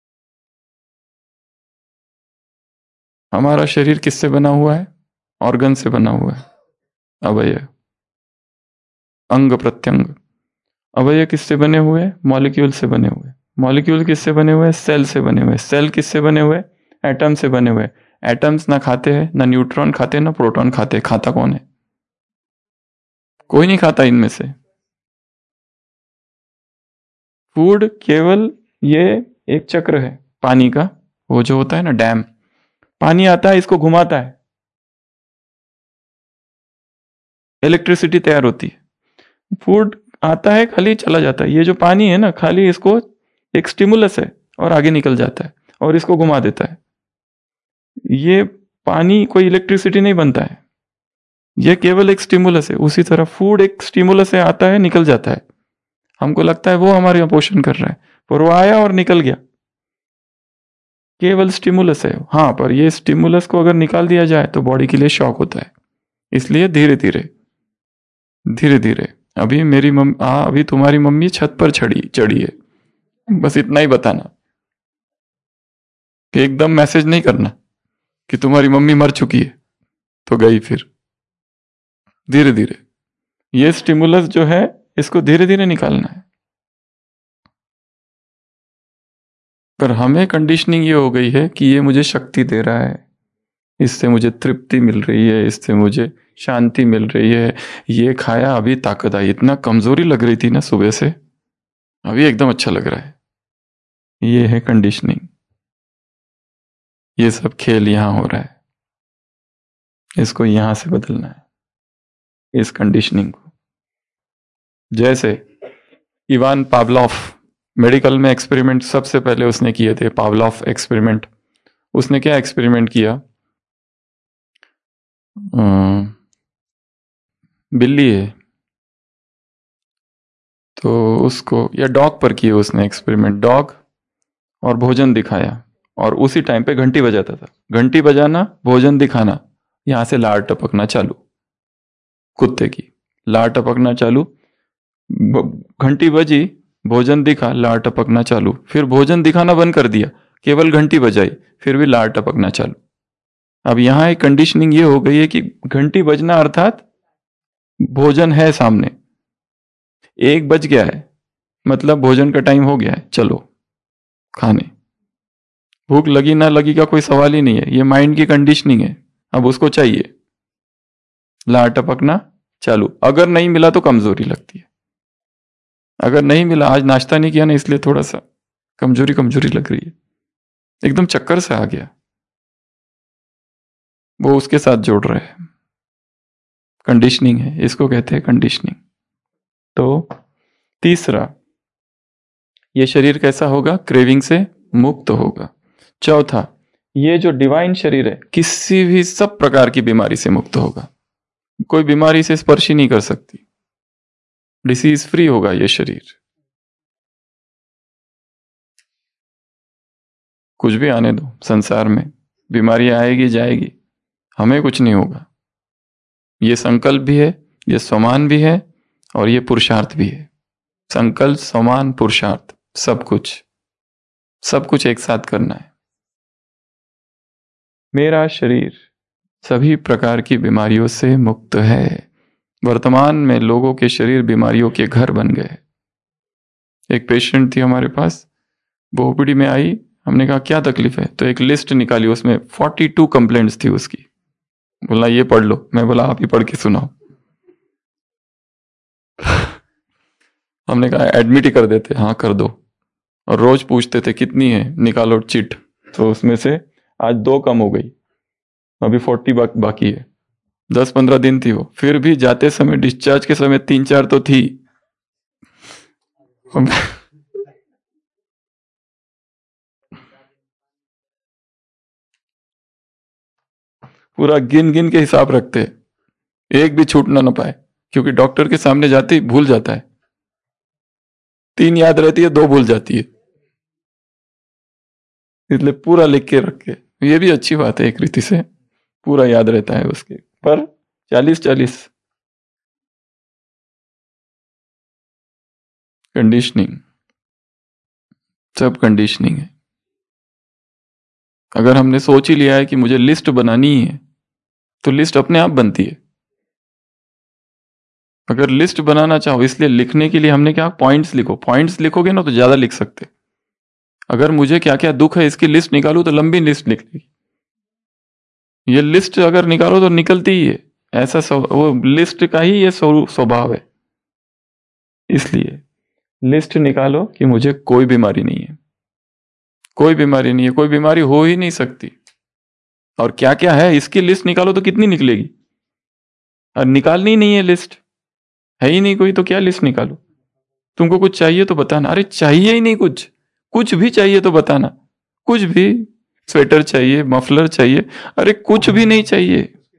हमारा शरीर किससे बना हुआ है? ऑर्गन से बना हुआ है। अवयव, अंग प्रत्यंग। अवयव किससे बने हुए हैं? मॉलिक्यूल से बने हुए। मॉलिक्यूल किससे बने हुए? सेल से बने हुए। सेल किससे बने हुए? एटम से बने हुए। एटम्स ना खाते हैं, ना न्यूट्रॉन खाते, ना प्रोटॉन खाते। खाता कौन है? कोई नहीं खाता इनमें से। फूड केवल ये एक चक्र है पानी का, वो जो होता है ना डैम, पानी आता है, इसको घुमाता है, इलेक्ट्रिसिटी तैयार होती है। फूड आता है, खाली चला जाता है। ये जो पानी है ना, खाली इसको एक स्टिमुलस है और आगे निकल जाता है और इसको घुमा देता है। ये पानी कोई इलेक्ट्रिसिटी नहीं बनता है, ये केवल एक स्टिमुलस है। उसी तरह फूड एक स्टिमुलस है, आता है, निकल जाता है। हमको लगता है वो हमारे पोषण कर रहा है, पर वो आया और निकल गया, केवल स्टिमुलस है। हाँ, पर ये स्टिमुलस को अगर निकाल दिया जाए तो बॉडी के लिए शॉक होता है। इसलिए धीरे धीरे धीरे धीरे अभी मेरी मम्मी, हाँ अभी तुम्हारी मम्मी छत पर चढ़ी चढ़ी है, बस इतना ही बताना कि एकदम मैसेज नहीं करना कि तुम्हारी मम्मी मर चुकी है तो गई। फिर धीरे धीरे ये स्टिमुलस जो है, इसको धीरे धीरे निकालना है। पर हमें कंडीशनिंग ये हो गई है कि ये मुझे शक्ति दे रहा है, इससे मुझे तृप्ति मिल रही है, इससे मुझे शांति मिल रही है। ये खाया अभी ताकत आई, इतना कमजोरी लग रही थी ना सुबह से, अभी एकदम अच्छा लग रहा है। ये है कंडीशनिंग। ये सब खेल यहां हो रहा है, इसको यहां से बदलना है, इस कंडीशनिंग को। जैसे इवान पावलोव, मेडिकल में एक्सपेरिमेंट सबसे पहले उसने किए थे, पावलोव एक्सपेरिमेंट। उसने क्या एक्सपेरिमेंट किया? बिल्ली है तो उसको, या डॉग पर किए उसने एक्सपेरिमेंट। डॉग और भोजन दिखाया और उसी टाइम पे घंटी बजाता था। घंटी बजाना, भोजन दिखाना, यहां से लार टपकना चालू, कुत्ते की लार टपकना चालू। घंटी बजी, भोजन दिखा, लार टपकना चालू। फिर भोजन दिखाना बंद कर दिया, केवल घंटी बजाई, फिर भी लार टपकना चालू। अब यहां एक कंडीशनिंग ये हो गई है कि घंटी बजना अर्थात भोजन है सामने, एक बज गया है मतलब भोजन का टाइम हो गया है, चलो खाने। भूख लगी ना लगी का कोई सवाल ही नहीं है, ये माइंड की कंडीशनिंग है। अब उसको चाहिए लार टपकना चालू। अगर नहीं मिला तो कमजोरी लगती है। अगर नहीं मिला, आज नाश्ता नहीं किया ना इसलिए थोड़ा सा कमजोरी कमजोरी लग रही है, एकदम चक्कर से आ गया, वो उसके साथ जोड़ रहे हैं। कंडीशनिंग है, इसको कहते हैं कंडीशनिंग। तो तीसरा, ये शरीर कैसा होगा? क्रेविंग से मुक्त होगा। चौथा, ये जो डिवाइन शरीर है किसी भी सब प्रकार की बीमारी से मुक्त होगा, कोई बीमारी से स्पर्श ही नहीं कर सकती, डिसीज फ्री होगा ये शरीर। कुछ भी आने दो संसार में, बीमारी आएगी जाएगी, हमें कुछ नहीं होगा। ये संकल्प भी है, ये स्वमान भी है, और ये पुरुषार्थ भी है। संकल्प, स्वमान, पुरुषार्थ, सब कुछ सब कुछ एक साथ करना है। मेरा शरीर सभी प्रकार की बीमारियों से मुक्त है। वर्तमान में लोगों के शरीर बीमारियों के घर बन गए। एक पेशेंट थी हमारे पास, वो ओपीडी में आई, हमने कहा क्या तकलीफ है, तो एक लिस्ट निकाली, उसमें बयालीस कंप्लेंट्स थी उसकी। बोला ये पढ़ लो। मैं बोला आप ही पढ़ के सुनाओ। हमने कहा एडमिट ही कर देते। हाँ कर दो। और रोज पूछते थे कितनी है, निकालो चिट, तो उसमें से आज दो कम हो गई, अभी फोर्टी बा, बाकी है। दस पंद्रह दिन थी वो, फिर भी जाते समय डिस्चार्ज के समय तीन चार तो थी। पूरा गिन गिन के हिसाब रखते, एक भी छूटना ना पाए, क्योंकि डॉक्टर के सामने जाते ही भूल जाता है। तीन याद रहती है, दो भूल जाती है, इसलिए पूरा लिख के रख के। ये भी अच्छी बात है, एक रीति से पूरा याद रहता है उसके। पर चालीस चालीस कंडीशनिंग, सब कंडीशनिंग है। अगर हमने सोच ही लिया है कि मुझे लिस्ट बनानी है, तो लिस्ट अपने आप बनती है। अगर लिस्ट बनाना चाहो, इसलिए लिखने के लिए हमने क्या, पॉइंट्स लिखो। पॉइंट्स लिखोगे ना तो ज्यादा लिख सकते। अगर मुझे क्या क्या दुख है इसकी लिस्ट निकालू तो लंबी लिस्ट लिख ली। ये लिस्ट अगर निकालो तो निकलती ही है, ऐसा वो लिस्ट का ही ये स्वभाव है। इसलिए लिस्ट निकालो कि मुझे कोई बीमारी नहीं है, कोई बीमारी नहीं है, कोई बीमारी हो ही नहीं सकती। और क्या क्या है इसकी लिस्ट निकालो तो कितनी निकलेगी। और निकालनी नहीं है, लिस्ट है ही नहीं कोई, तो क्या लिस्ट निकालो। तुमको कुछ चाहिए तो बताना। अरे चाहिए ही नहीं कुछ, कुछ भी चाहिए तो बताना। कुछ भी, स्वेटर चाहिए, मफलर चाहिए, अरे कुछ भी नहीं चाहिए।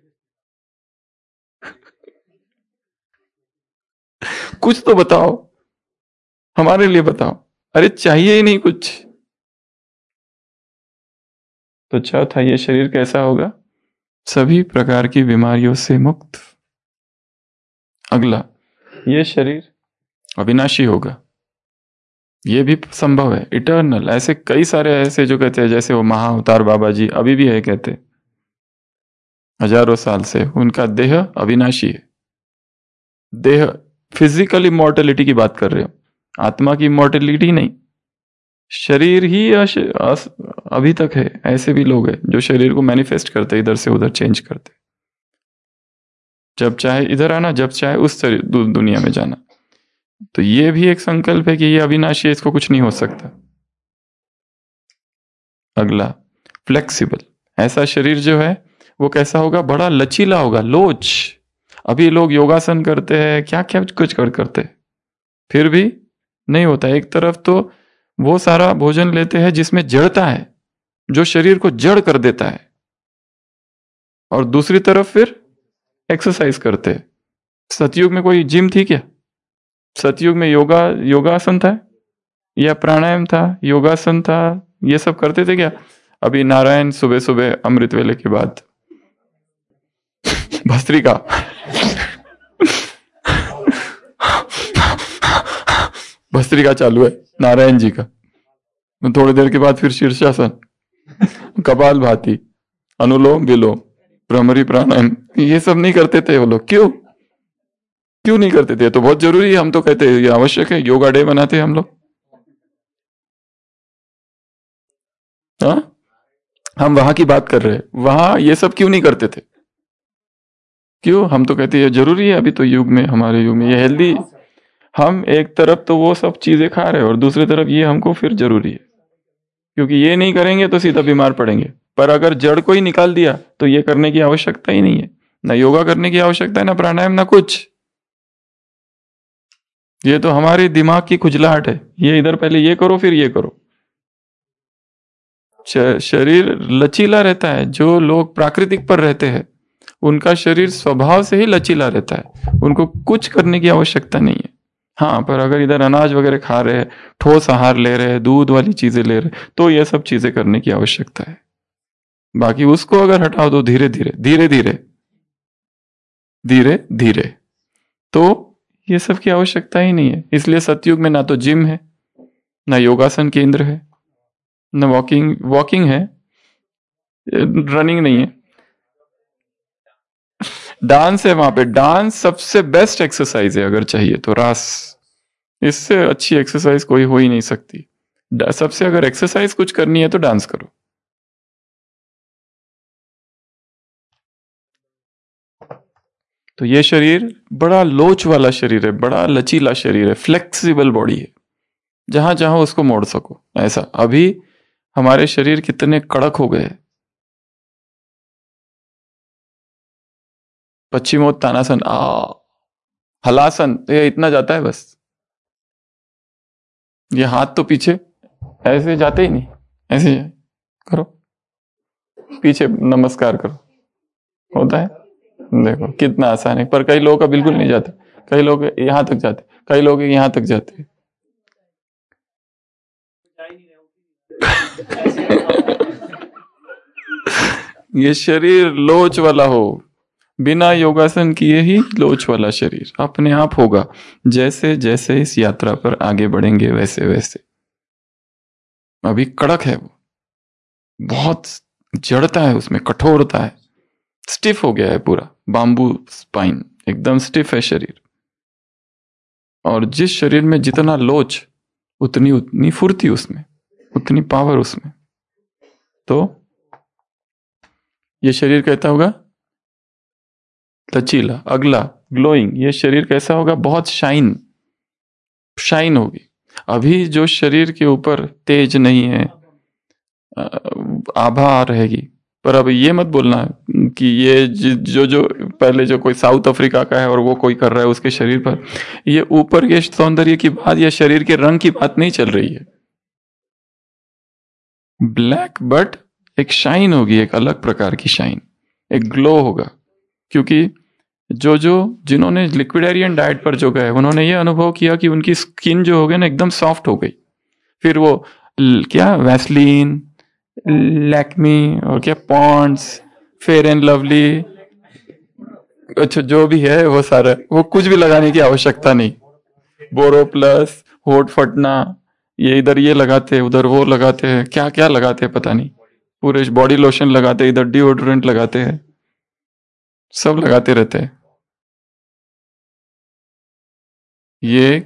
कुछ तो बताओ, हमारे लिए बताओ। अरे चाहिए ही नहीं कुछ। तो चौथा, ये शरीर कैसा होगा? सभी प्रकार की बीमारियों से मुक्त। अगला, ये शरीर अविनाशी होगा। ये भी संभव है, इटर्नल। ऐसे कई सारे ऐसे जो कहते हैं, जैसे वो महाअवतार बाबा जी अभी भी है, कहते हजारों साल से उनका देह अविनाशी है। देह फिजिकल इमॉर्टेलिटी की बात कर रहे हो, आत्मा की इमॉर्टेलिटी नहीं। शरीर ही अश, अस, अभी तक है। ऐसे भी लोग हैं जो शरीर को मैनिफेस्ट करते, इधर से उधर चेंज करते, जब चाहे इधर आना, जब चाहे उस दुनिया में जाना। तो ये भी एक संकल्प है कि ये अविनाशी है, इसको कुछ नहीं हो सकता। अगला, फ्लेक्सिबल। ऐसा शरीर जो है वो कैसा होगा? बड़ा लचीला होगा, लोच। अभी लोग योगासन करते हैं, क्या क्या कुछ कर करते हैं, फिर भी नहीं होता। एक तरफ तो वो सारा भोजन लेते हैं जिसमें जड़ता है, जो शरीर को जड़ कर देता है, और दूसरी तरफ फिर एक्सरसाइज करते हैं। सतयुग में कोई जिम थी क्या? सतयुग में योगा योगासन था या प्राणायाम था, योगासन था, ये सब करते थे क्या? अभी नारायण सुबह सुबह अमृत वेले के बाद भस्त्रिका भस्त्रिका चालू है नारायण जी का। थोड़ी देर के बाद फिर शीर्षासन, कपाल भाती, अनुलोम विलोम, भ्रमरी प्राणायाम, ये सब नहीं करते थे वो लोग। क्यों क्यों नहीं करते थे? तो बहुत जरूरी है, हम तो कहते हैं ये आवश्यक है, योगा डे मनाते हैं हम लोग। हाँ, हम वहां की बात कर रहे हैं, वहां ये सब क्यों नहीं करते थे? क्यों? हम तो कहते हैं जरूरी है अभी तो युग में, हमारे युग में ये हेल्दी। हम एक तरफ तो वो सब चीजें खा रहे हैं और दूसरी तरफ ये हमको फिर जरूरी है, क्योंकि ये नहीं करेंगे तो सीधा बीमार पड़ेंगे। पर अगर जड़ को ही निकाल दिया तो ये करने की आवश्यकता ही नहीं है, ना योगा करने की आवश्यकता है, ना प्राणायाम, ना कुछ। ये तो हमारे दिमाग की खुजलाहट है, ये इधर पहले ये करो फिर ये करो। शरीर लचीला रहता है। जो लोग प्राकृतिक पर रहते हैं उनका शरीर स्वभाव से ही लचीला रहता है, उनको कुछ करने की आवश्यकता नहीं है। हाँ, पर अगर इधर अनाज वगैरह खा रहे हैं, ठोस आहार ले रहे हैं, दूध वाली चीजें ले रहे हैं, तो ये सब चीजें करने की आवश्यकता है। बाकी उसको अगर हटाओ दो धीरे धीरे धीरे धीरे धीरे धीरे, तो ये सब की आवश्यकता ही नहीं है। इसलिए सतयुग में ना तो जिम है, ना योगासन केंद्र है, ना वॉकिंग वॉकिंग है, रनिंग नहीं है, डांस है वहां पे। डांस सबसे बेस्ट एक्सरसाइज है, अगर चाहिए तो रास, इससे अच्छी एक्सरसाइज कोई हो ही नहीं सकती। सबसे अगर एक्सरसाइज कुछ करनी है तो डांस करो। तो ये शरीर बड़ा लोच वाला शरीर है, बड़ा लचीला शरीर है, फ्लेक्सिबल बॉडी है, जहां जहां उसको मोड़ सको ऐसा। अभी हमारे शरीर कितने कड़क हो गए। पश्चिमोत्तानासन, आ हलासन, ये इतना जाता है बस। ये हाथ तो पीछे ऐसे जाते ही नहीं, ऐसे करो, पीछे नमस्कार करो, होता है। देखो कितना आसान है, पर कई लोगों का बिल्कुल नहीं जाता। कई लोग यहां तक जाते, कई लोग यहां तक जाते। ये शरीर लोच वाला हो, बिना योगासन किए ही लोच वाला शरीर अपने आप होगा। जैसे जैसे इस यात्रा पर आगे बढ़ेंगे वैसे वैसे। अभी कड़क है वो, बहुत जड़ता है उसमें, कठोरता है, स्टिफ हो गया है पूरा, बाम्बू स्पाइन, एकदम स्टिफ है शरीर। और जिस शरीर में जितना लोच उतनी उतनी फुर्ती उसमें, उतनी पावर उसमें। तो ये शरीर कहता होगा लचीला, अगला ग्लोइंग। ये शरीर कैसा होगा? बहुत शाइन, शाइन होगी। अभी जो शरीर के ऊपर तेज नहीं है, आभा रहेगी। पर अब ये मत बोलना कि ये जो जो पहले जो कोई साउथ अफ्रीका का है और वो कोई कर रहा है उसके शरीर पर, ये ऊपर के सौंदर्य की बात या शरीर के रंग की बात नहीं चल रही है। ब्लैक बट एक शाइन होगी, एक अलग प्रकार की शाइन, एक ग्लो होगा। क्योंकि जो जो जिन्होंने लिक्विडेरियन डाइट पर जो गए उन्होंने ये अनुभव किया कि उनकी स्किन जो हो गई ना एकदम सॉफ्ट हो गई। फिर वो क्या वैसलीन, लैक्मी और क्या पॉन्ड्स, फेयर एंड लवली, अच्छा जो भी है वो सारा, वो कुछ भी लगाने की आवश्यकता नहीं। बोरो प्लस, होठ फटना, ये इधर ये लगाते उधर वो लगाते हैं, क्या क्या लगाते हैं पता नहीं, पूरे बॉडी लोशन लगाते हैं, इधर डिओड्रेंट लगाते हैं, सब लगाते रहते हैं। ये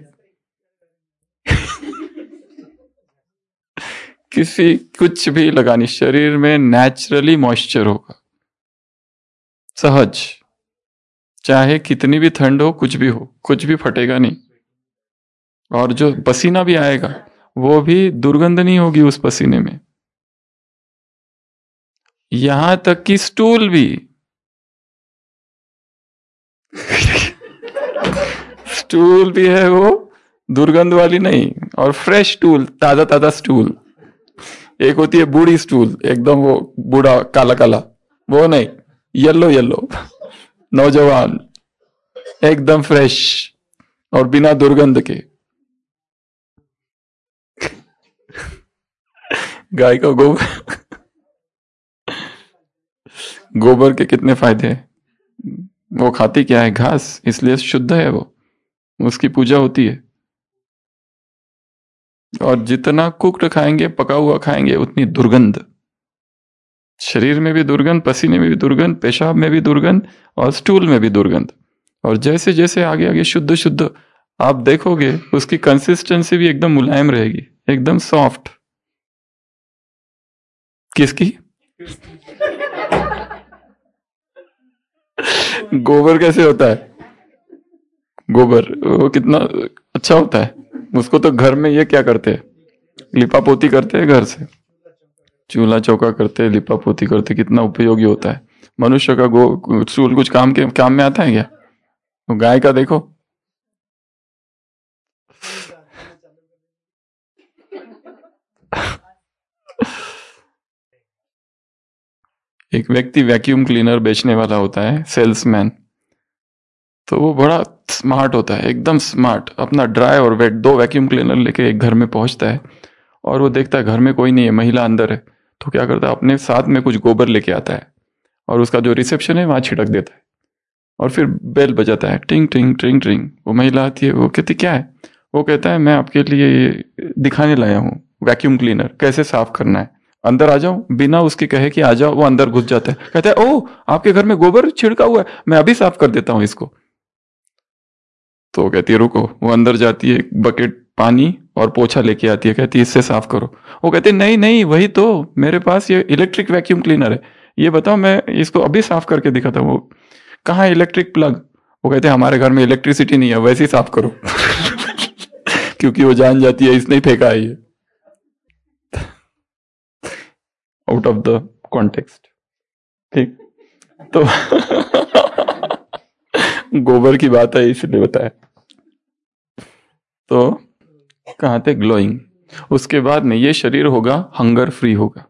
किसी कुछ भी लगानी, शरीर में नेचुरली मॉइस्चर होगा, सहज, चाहे कितनी भी ठंड हो, कुछ भी हो, कुछ भी फटेगा नहीं। और जो पसीना भी आएगा वो भी दुर्गंध नहीं होगी उस पसीने में। यहां तक कि स्टूल भी स्टूल भी है वो दुर्गंध वाली नहीं, और फ्रेश स्टूल, ताजा ताजा स्टूल। एक होती है बूढ़ी स्टूल, एकदम वो बूढ़ा काला काला, वो नहीं, येलो येलो, नौजवान, एकदम फ्रेश और बिना दुर्गंध के। गाय का गोबर, गोबर के कितने फायदे हैं। वो खाती क्या है? घास, इसलिए शुद्ध है वो, उसकी पूजा होती है। और जितना कुक्ड खाएंगे, पका हुआ खाएंगे, उतनी दुर्गंध, शरीर में भी दुर्गंध, पसीने में भी दुर्गंध, पेशाब में भी दुर्गंध और स्टूल में भी दुर्गंध। और जैसे जैसे आगे आगे शुद्ध शुद्ध आप देखोगे उसकी कंसिस्टेंसी भी एकदम मुलायम रहेगी, एकदम सॉफ्ट। किसकी? गोबर कैसे होता है? गोबर वो कितना अच्छा होता है। उसको तो घर में ये क्या करते हैं, लिपा पोती करते हैं, घर से चूल्हा चौका करते हैं, लिपा पोती करते, कितना उपयोगी होता है। मनुष्य का गो चूल कुछ काम के काम में आता है क्या? तो गाय का देखो, एक व्यक्ति वैक्यूम क्लीनर बेचने वाला होता है, सेल्समैन, तो वो बड़ा स्मार्ट होता है, एकदम स्मार्ट। अपना ड्राई और वेट दो वैक्यूम क्लीनर लेके एक घर में पहुंचता है और वो देखता है घर में कोई नहीं है, महिला अंदर है, तो क्या करता है, अपने साथ में कुछ गोबर लेके आता है और उसका जो रिसेप्शन है वहां छिड़क देता है और फिर बेल बजाता है, टिंग टिंग टिंग टिंग। वो महिला आती है, वो कहती क्या है? वो कहता है मैं आपके लिए दिखाने लाया हूँ वैक्यूम क्लीनर कैसे साफ करना है, अंदर आ जाओ। बिना उसके कहे कि आ जाओ, वो अंदर घुस जाता है, कहता है ओह आपके घर में गोबर छिड़का हुआ है, मैं अभी साफ कर देता हूँ इसको। तो वो कहती है रुको, वो अंदर जाती है, एक बकेट पानी और पोछा लेके आती है, कहती है इससे साफ करो। वो कहते नहीं नहीं वही तो, मेरे पास ये इलेक्ट्रिक वैक्यूम क्लीनर है, ये बताओ मैं इसको अभी साफ करके दिखाता हूँ। वो कहाँ है इलेक्ट्रिक प्लग? वो कहते हैं हमारे घर में इलेक्ट्रिसिटी नहीं है, वैसे ही साफ करो। क्योंकि वो जान जाती है इसने ही फेंका है ये, आउट ऑफ द कॉन्टेक्स्ट। ठीक, तो गोबर की बात है इसलिए बताया। तो कहाँ थे, ग्लोइंग। उसके बाद में ये शरीर होगा हंगर फ्री होगा,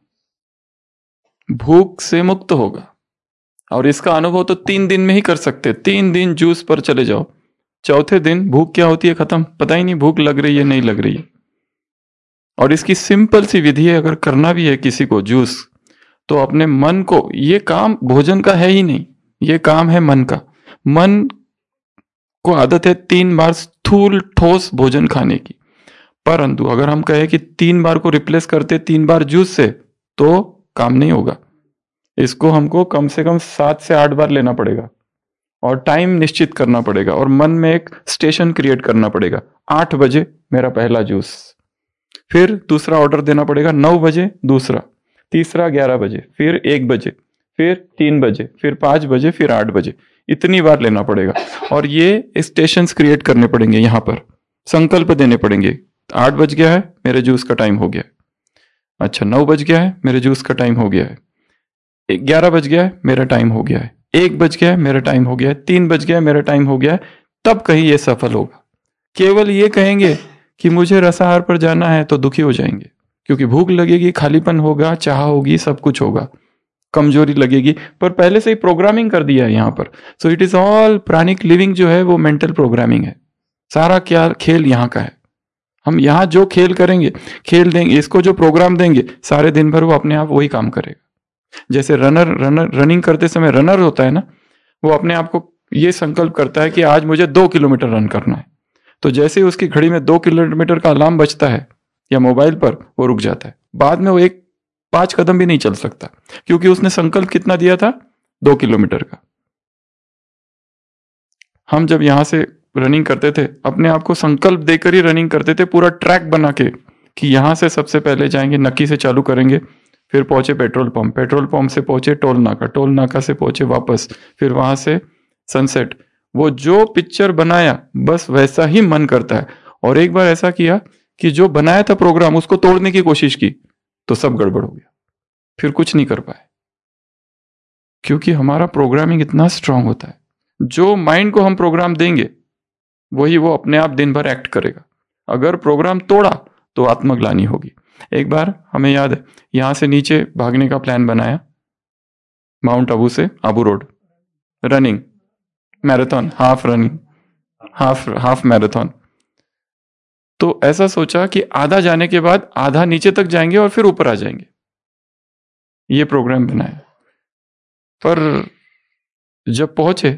भूख से मुक्त होगा। और इसका अनुभव तो तीन दिन में ही कर सकते, तीन दिन जूस पर चले जाओ, चौथे दिन भूख क्या होती है खत्म, पता ही नहीं भूख लग रही है नहीं लग रही है। और इसकी सिंपल सी विधि है, अगर करना भी है किसी को जूस, तो अपने मन को, ये काम भोजन का है ही नहीं, ये काम है मन का। मन को आदत है तीन बार स्थूल ठोस भोजन खाने की, परंतु अगर हम कहें कि तीन बार को रिप्लेस करते तीन बार जूस से, तो काम नहीं होगा। इसको हमको कम से कम सात से आठ बार लेना पड़ेगा और टाइम निश्चित करना पड़ेगा और मन में एक स्टेशन क्रिएट करना पड़ेगा। आठ बजे मेरा पहला जूस, फिर दूसरा ऑर्डर देना पड़ेगा नौ बजे दूसरा, तीसरा ग्यारह बजे, फिर एक बजे, फिर तीन बजे, फिर पांच बजे, फिर आठ बजे, इतनी बार लेना पड़ेगा। और ये स्टेशन क्रिएट करने पड़ेंगे, यहाँ पर संकल्प देने पड़ेंगे। आठ बज गया है मेरे जूस का टाइम हो गया है, अच्छा नौ बज गया है मेरे जूस का टाइम हो गया है, ग्यारह बज गया है मेरा टाइम हो गया है, एक बज गया है मेरा टाइम हो गया है, तीन बज गया है मेरा टाइम हो गया है, तब कहीं ये सफल होगा। केवल ये कहेंगे कि मुझे रसाहार पर जाना है तो दुखी हो जाएंगे, क्योंकि भूख लगेगी, खालीपन होगा, चाह होगी, सब कुछ होगा, कमजोरी लगेगी, पर पहले से ही प्रोग्रामिंग कर दिया है यहाँ पर। So it is all pranic living जो है वो मेंटल प्रोग्रामिंग है, सारा क्या खेल यहाँ का है। हम यहाँ जो खेल करेंगे, खेल देंगे, इसको जो प्रोग्राम देंगे, सारे दिन भर वो अपने आप वही काम करेगा। जैसे रनर रनर रनिंग करते समय रनर होता है ना, वो अपने आप को ये संकल्प करता है कि आज मुझे दो किलोमीटर रन करना है, तो जैसे ही उसकी घड़ी में दो किलोमीटर का अलार्म बजता है या मोबाइल पर, वो रुक जाता है। बाद में वो एक पांच कदम भी नहीं चल सकता, क्योंकि उसने संकल्प कितना दिया था, दो किलोमीटर का। हम जब यहां से रनिंग करते थे, अपने आप को संकल्प देकर ही रनिंग करते थे, पूरा ट्रैक बना के कि यहां से सबसे पहले जाएंगे, नक्की से चालू करेंगे, फिर पहुंचे पेट्रोल पंप, पेट्रोल पंप से पहुंचे टोल नाका, टोल नाका से पहुंचे वापस, फिर वहां से सनसेट। वो जो पिक्चर बनाया बस वैसा ही मन करता है। और एक बार ऐसा किया कि जो बनाया था प्रोग्राम, उसको तोड़ने की कोशिश की तो सब गड़बड़ हो गया, फिर कुछ नहीं कर पाए, क्योंकि हमारा प्रोग्रामिंग इतना स्ट्रांग होता है। जो माइंड को हम प्रोग्राम देंगे वही वो अपने आप दिन भर एक्ट करेगा। अगर प्रोग्राम तोड़ा तो आत्मग्लानि होगी। एक बार हमें याद है, यहां से नीचे भागने का प्लान बनाया, माउंट आबू से Abu road, running marathon, half running, half half marathon. तो ऐसा सोचा कि आधा जाने के बाद आधा नीचे तक जाएंगे और फिर ऊपर आ जाएंगे, ये प्रोग्राम बनाया। पर जब पहुंचे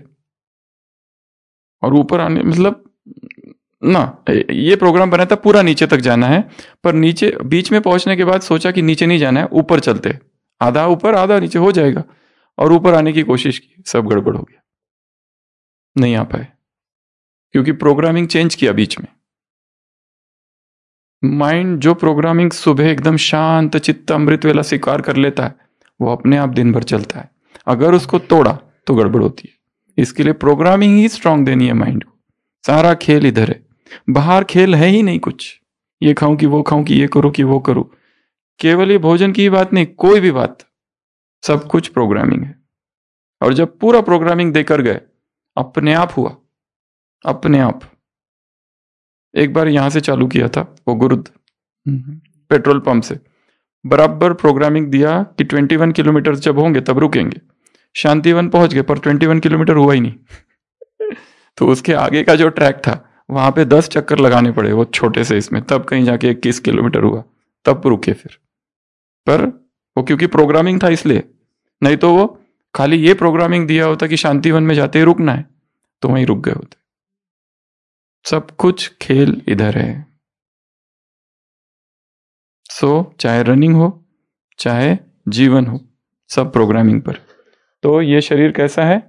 और ऊपर आने, मतलब ना, ये प्रोग्राम बना था पूरा नीचे तक जाना है, पर नीचे बीच में पहुंचने के बाद सोचा कि नीचे नहीं जाना है, ऊपर चलते, आधा ऊपर आधा नीचे हो जाएगा। और ऊपर आने की कोशिश की, सब गड़बड़ हो गया, नहीं आ पाए, क्योंकि प्रोग्रामिंग चेंज किया बीच में। माइंड जो प्रोग्रामिंग सुबह एकदम शांत चित्त अमृत वेला स्वीकार कर लेता है, वो अपने आप दिन भर चलता है। अगर उसको तोड़ा तो गड़बड़ होती है। इसके लिए प्रोग्रामिंग ही स्ट्रांग देनी है माइंड को। सारा खेल इधर है, बाहर खेल है ही नहीं कुछ। ये खाऊं कि वो खाऊं कि ये करूं कि वो करूं, केवल ये भोजन की बात नहीं, कोई भी बात, सब कुछ प्रोग्रामिंग है। और जब पूरा प्रोग्रामिंग देकर गए, अपने आप हुआ, अपने आप। एक बार यहां से चालू किया था वो गुरुद पेट्रोल पंप से, बराबर प्रोग्रामिंग दिया कि इक्कीस किलोमीटर जब होंगे तब रुकेंगे। शांतिवन पहुंच गए पर इक्कीस किलोमीटर हुआ ही नहीं। तो उसके आगे का जो ट्रैक था वहां पे दस चक्कर लगाने पड़े वो छोटे से इसमें, तब कहीं जाके इक्कीस किलोमीटर हुआ, तब रुके फिर। पर वो क्योंकि प्रोग्रामिंग था इसलिए, नहीं तो वो खाली ये प्रोग्रामिंग दिया होता कि शांतिवन में जाते ही रुकना है तो वहीं रुक गए होते। सब कुछ खेल इधर है। सो चाहे रनिंग हो चाहे जीवन हो, सब प्रोग्रामिंग पर। तो ये शरीर कैसा है?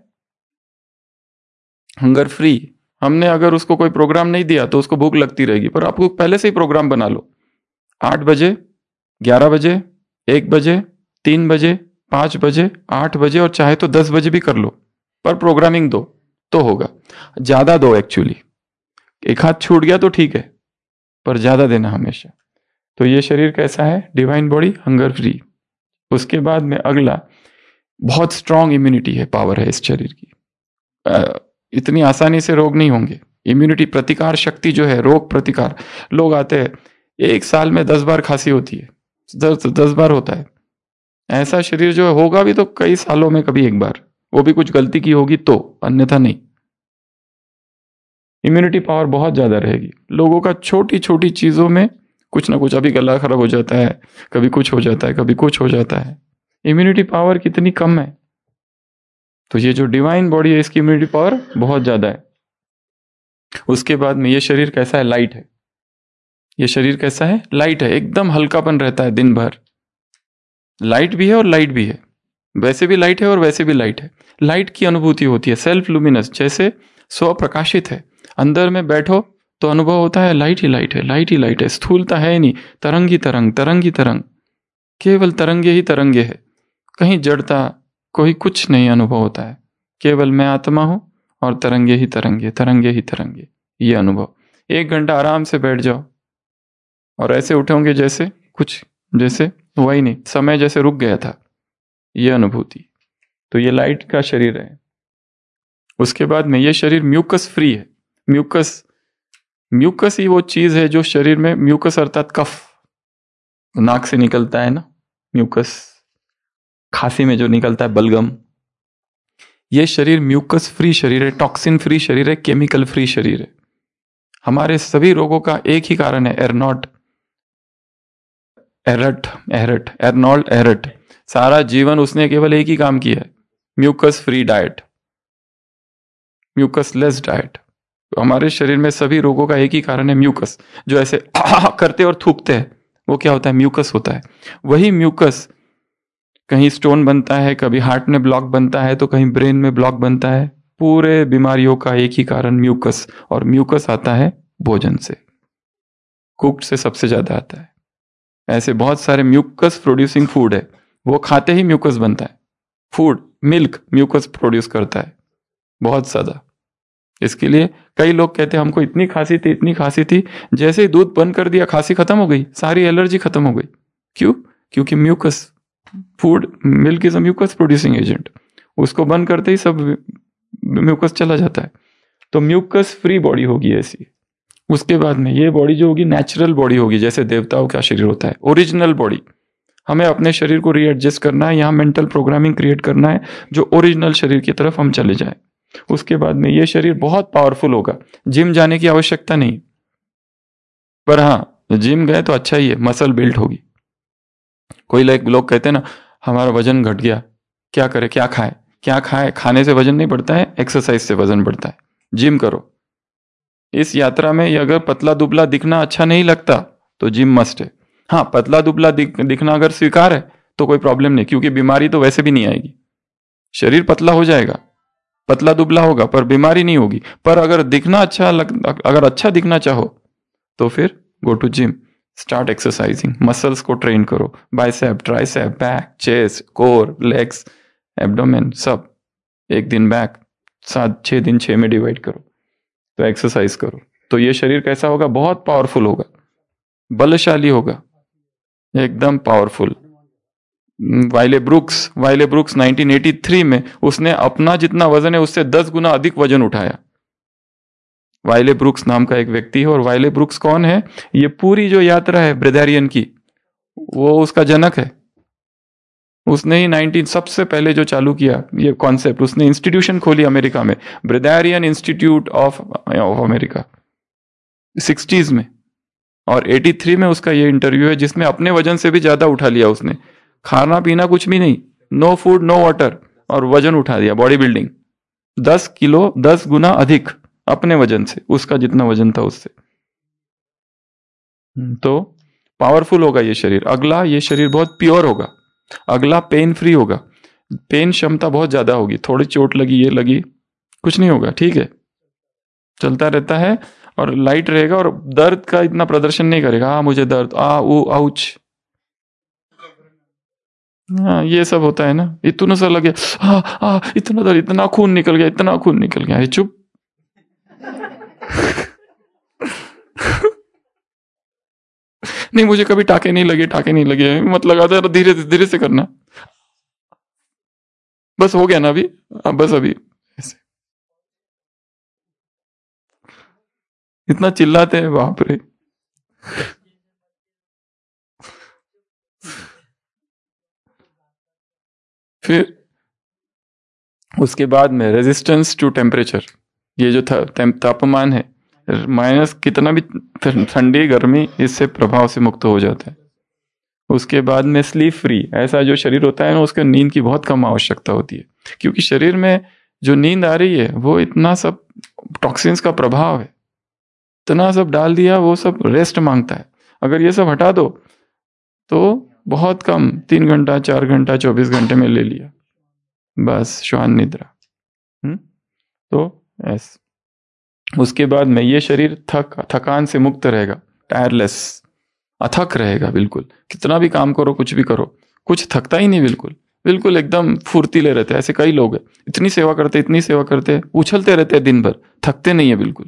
Hunger free. हमने अगर उसको कोई प्रोग्राम नहीं दिया तो उसको भूख लगती रहेगी, पर आपको पहले से ही प्रोग्राम बना लो। आठ बजे, ग्यारह बजे, एक बजे, तीन बजे, पांच बजे, आठ बजे और चाहे तो दस बजे भी कर लो, पर प्रोग्रामिंग दो तो होगा। ज्यादा दो एक्चुअली, एक हाथ छूट गया तो ठीक है, पर ज्यादा देना हमेशा। तो ये शरीर कैसा है? Divine body, hunger free. उसके बाद में अगला, बहुत स्ट्रांग इम्यूनिटी है, पावर है इस शरीर की। आ, इतनी आसानी से रोग नहीं होंगे। इम्यूनिटी, प्रतिकार शक्ति जो है, रोग प्रतिकार। लोग आते हैं, एक साल में दस बार खांसी होती है, दस दस बार होता है। ऐसा शरीर जो होगा भी तो कई सालों में कभी एक बार, वो भी कुछ गलती की होगी तो, अन्यथा नहीं। इम्यूनिटी पावर बहुत ज्यादा रहेगी। लोगों का छोटी छोटी चीजों में कुछ ना कुछ, अभी गला खराब हो जाता है, कभी कुछ हो जाता है, कभी कुछ हो जाता है। इम्यूनिटी पावर कितनी कम है। तो ये जो डिवाइन बॉडी है इसकी इम्यूनिटी पावर बहुत ज्यादा है। उसके बाद में ये शरीर कैसा है? लाइट है। ये शरीर कैसा है? लाइट है, एकदम हल्कापन रहता है दिन भर। लाइट भी है और लाइट भी है, वैसे भी लाइट है और वैसे भी लाइट है। लाइट की अनुभूति होती है, सेल्फ लुमिनस, जैसे स्व प्रकाशित है। अंदर में बैठो तो अनुभव होता है लाइट ही लाइट है, लाइट ही लाइट है। स्थूलता है नहीं, तरंग ही तरंग, तरंग ही तरंग, केवल तरंगे ही तरंगे है। कहीं जड़ता कोई कुछ नहीं अनुभव होता है। केवल मैं आत्मा हूं और तरंगे ही तरंगे, तरंगे ही तरंगे, ये अनुभव। एक घंटा आराम से बैठ जाओ और ऐसे उठोगे जैसे कुछ, जैसे हुआ ही नहीं, समय जैसे रुक गया था, ये अनुभूति। तो ये लाइट का शरीर है। उसके बाद में ये शरीर म्यूकस फ्री है। म्यूकस, म्यूकस ही वो चीज है जो शरीर में, म्यूकस अर्थात कफ, नाक से निकलता है ना म्यूकस, खांसी में जो निकलता है बलगम, ये शरीर म्यूकस फ्री शरीर है, टॉक्सिन फ्री शरीर है, केमिकल फ्री शरीर है। हमारे सभी रोगों का एक ही कारण है, एरनॉट एरट एरट एर्नॉल्ड एरट। सारा जीवन उसने केवल एक ही काम किया है, mucus free diet, mucusless diet. तो हमारे शरीर में सभी रोगों का एक ही कारण है, म्यूकस। जो ऐसे करते और थूकते हैं वो क्या होता है? म्यूकस होता है। वही म्यूकस कहीं स्टोन बनता है, कभी हार्ट में ब्लॉक बनता है, तो कहीं ब्रेन में ब्लॉक बनता है। पूरे बीमारियों का एक ही कारण म्यूकस, और म्यूकस आता है भोजन से, कुक्ड से सबसे ज्यादा आता है। ऐसे बहुत सारे म्यूकस प्रोड्यूसिंग फूड है, वो खाते ही म्यूकस बनता है। फूड, मिल्क म्यूकस प्रोड्यूस करता है बहुत ज्यादा। इसके लिए कई लोग कहते हैं हमको इतनी खांसी थी, इतनी खांसी थी, जैसे ही दूध बंद कर दिया खांसी खत्म हो गई, सारी एलर्जी खत्म हो गई। क्यों? क्योंकि mucus, food, milk is a mucus producing agent, उसको बंद करते ही सब म्यूकस चला जाता है। तो म्यूकस फ्री बॉडी होगी ऐसी। उसके बाद में ये बॉडी जो होगी नेचुरल बॉडी होगी, जैसे देवताओं का शरीर होता है, ओरिजिनल बॉडी। हमें अपने शरीर को रीएडजस्ट करना है, यहाँ मेंटल प्रोग्रामिंग क्रिएट करना है जो ओरिजिनल शरीर की तरफ हम चले जाए। उसके बाद में ये शरीर बहुत पावरफुल होगा, जिम जाने की आवश्यकता नहीं, पर हाँ जिम गए तो अच्छा ही है, मसल बिल्ड होगी। कोई लोग कहते हैं ना हमारा वजन घट गया, क्या करे, क्या खाए, क्या खाए? खाने से वजन नहीं बढ़ता है, एक्सरसाइज से वजन बढ़ता है। जिम करो। इस यात्रा में ये अगर पतला दुबला दिखना अच्छा नहीं लगता तो जिम मस्ट है। हाँ, पतला दुबला दिख, दिखना अगर स्वीकार है तो कोई प्रॉब्लम नहीं, क्योंकि बीमारी तो वैसे भी नहीं आएगी। शरीर पतला हो जाएगा, पतला दुबला होगा, पर बीमारी नहीं होगी। पर अगर दिखना अच्छा लग, अगर अच्छा दिखना चाहो तो फिर go to gym, start exercising, muscles को ट्रेन करो, bicep, tricep, back, chest, core, legs, abdomen, सब। एक दिन बैक, सात छः दिन छः में डिवाइड करो, तो एक्सरसाइज करो, तो ये शरीर कैसा होगा? बहुत पावरफुल होगा, बलशाली होगा, एकदम powerful. Wiley Brooks Wiley Brooks nineteen eighty three में उसने अपना जितना वजन है उससे दस गुना अधिक वजन उठाया। वाइले ब्रुक्स नाम का एक व्यक्ति है, और वाइले ब्रुक्स कौन है? ये पूरी जो यात्रा है ब्रेदारियन की, वो उसका जनक है। उसने ही नाइनटीन सबसे पहले जो चालू किया ये कॉन्सेप्ट, उसने इंस्टीट्यूशन खोली अमेरिका में, breatharian institute of of America, sixties में। और एटी थ्री में उसका ये इंटरव्यू है जिसमें अपने वजन से भी ज्यादा उठा लिया उसने, खाना पीना कुछ भी नहीं, नो फूड नो वाटर, और वजन उठा दिया, बॉडी बिल्डिंग, दस किलो दस गुना अधिक अपने वजन से, उसका जितना वजन था उससे। तो पावरफुल होगा ये शरीर। अगला, ये शरीर बहुत प्योर होगा। अगला पेन फ्री होगा, पेन क्षमता बहुत ज्यादा होगी, थोड़ी चोट लगी ये लगी कुछ नहीं होगा, ठीक है, चलता रहता है, और लाइट रहेगा, और दर्द का इतना प्रदर्शन नहीं करेगा, हाँ मुझे दर्द, आ ऊ आउच, हाँ ये सब होता है ना, इतना सा लगे, हाँ हाँ इतना दर्द, इतना खून निकल गया, इतना खून निकल गया, ये चुप। नहीं मुझे कभी टाके नहीं लगे, टाके नहीं लगे, मत लगा था, धीरे धीरे से करना, बस हो गया ना अभी, अब बस अभी ऐसे इतना चिल्लाते हैं, बाप रे। फिर उसके बाद में रेजिस्टेंस टू टेम्परेचर, ये जो तापमान है, माइनस कितना भी ठंडी गर्मी, इससे प्रभाव से मुक्त हो जाता है। उसके बाद में स्लीप फ्री, ऐसा जो शरीर होता है ना उसके नींद की बहुत कम आवश्यकता होती है, क्योंकि शरीर में जो नींद आ रही है वो इतना सब टॉक्सिन्स का प्रभाव है, इतना सब डाल दिया, वो सब रेस्ट मांगता है। अगर ये सब हटा दो तो बहुत कम, तीन घंटा चार घंटा चौबीस घंटे में ले लिया, बस श्वान निद्रा। हम्म तो ऐस उसके बाद में ये शरीर थक थकान से मुक्त रहेगा, टायरलेस, अथक रहेगा बिल्कुल, कितना भी काम करो कुछ भी करो, कुछ थकता ही नहीं, बिल्कुल बिल्कुल एकदम फुर्तीले रहते हैं। ऐसे कई लोग हैं, इतनी सेवा करते इतनी सेवा करते उछलते रहते हैं दिन भर, थकते नहीं है बिल्कुल,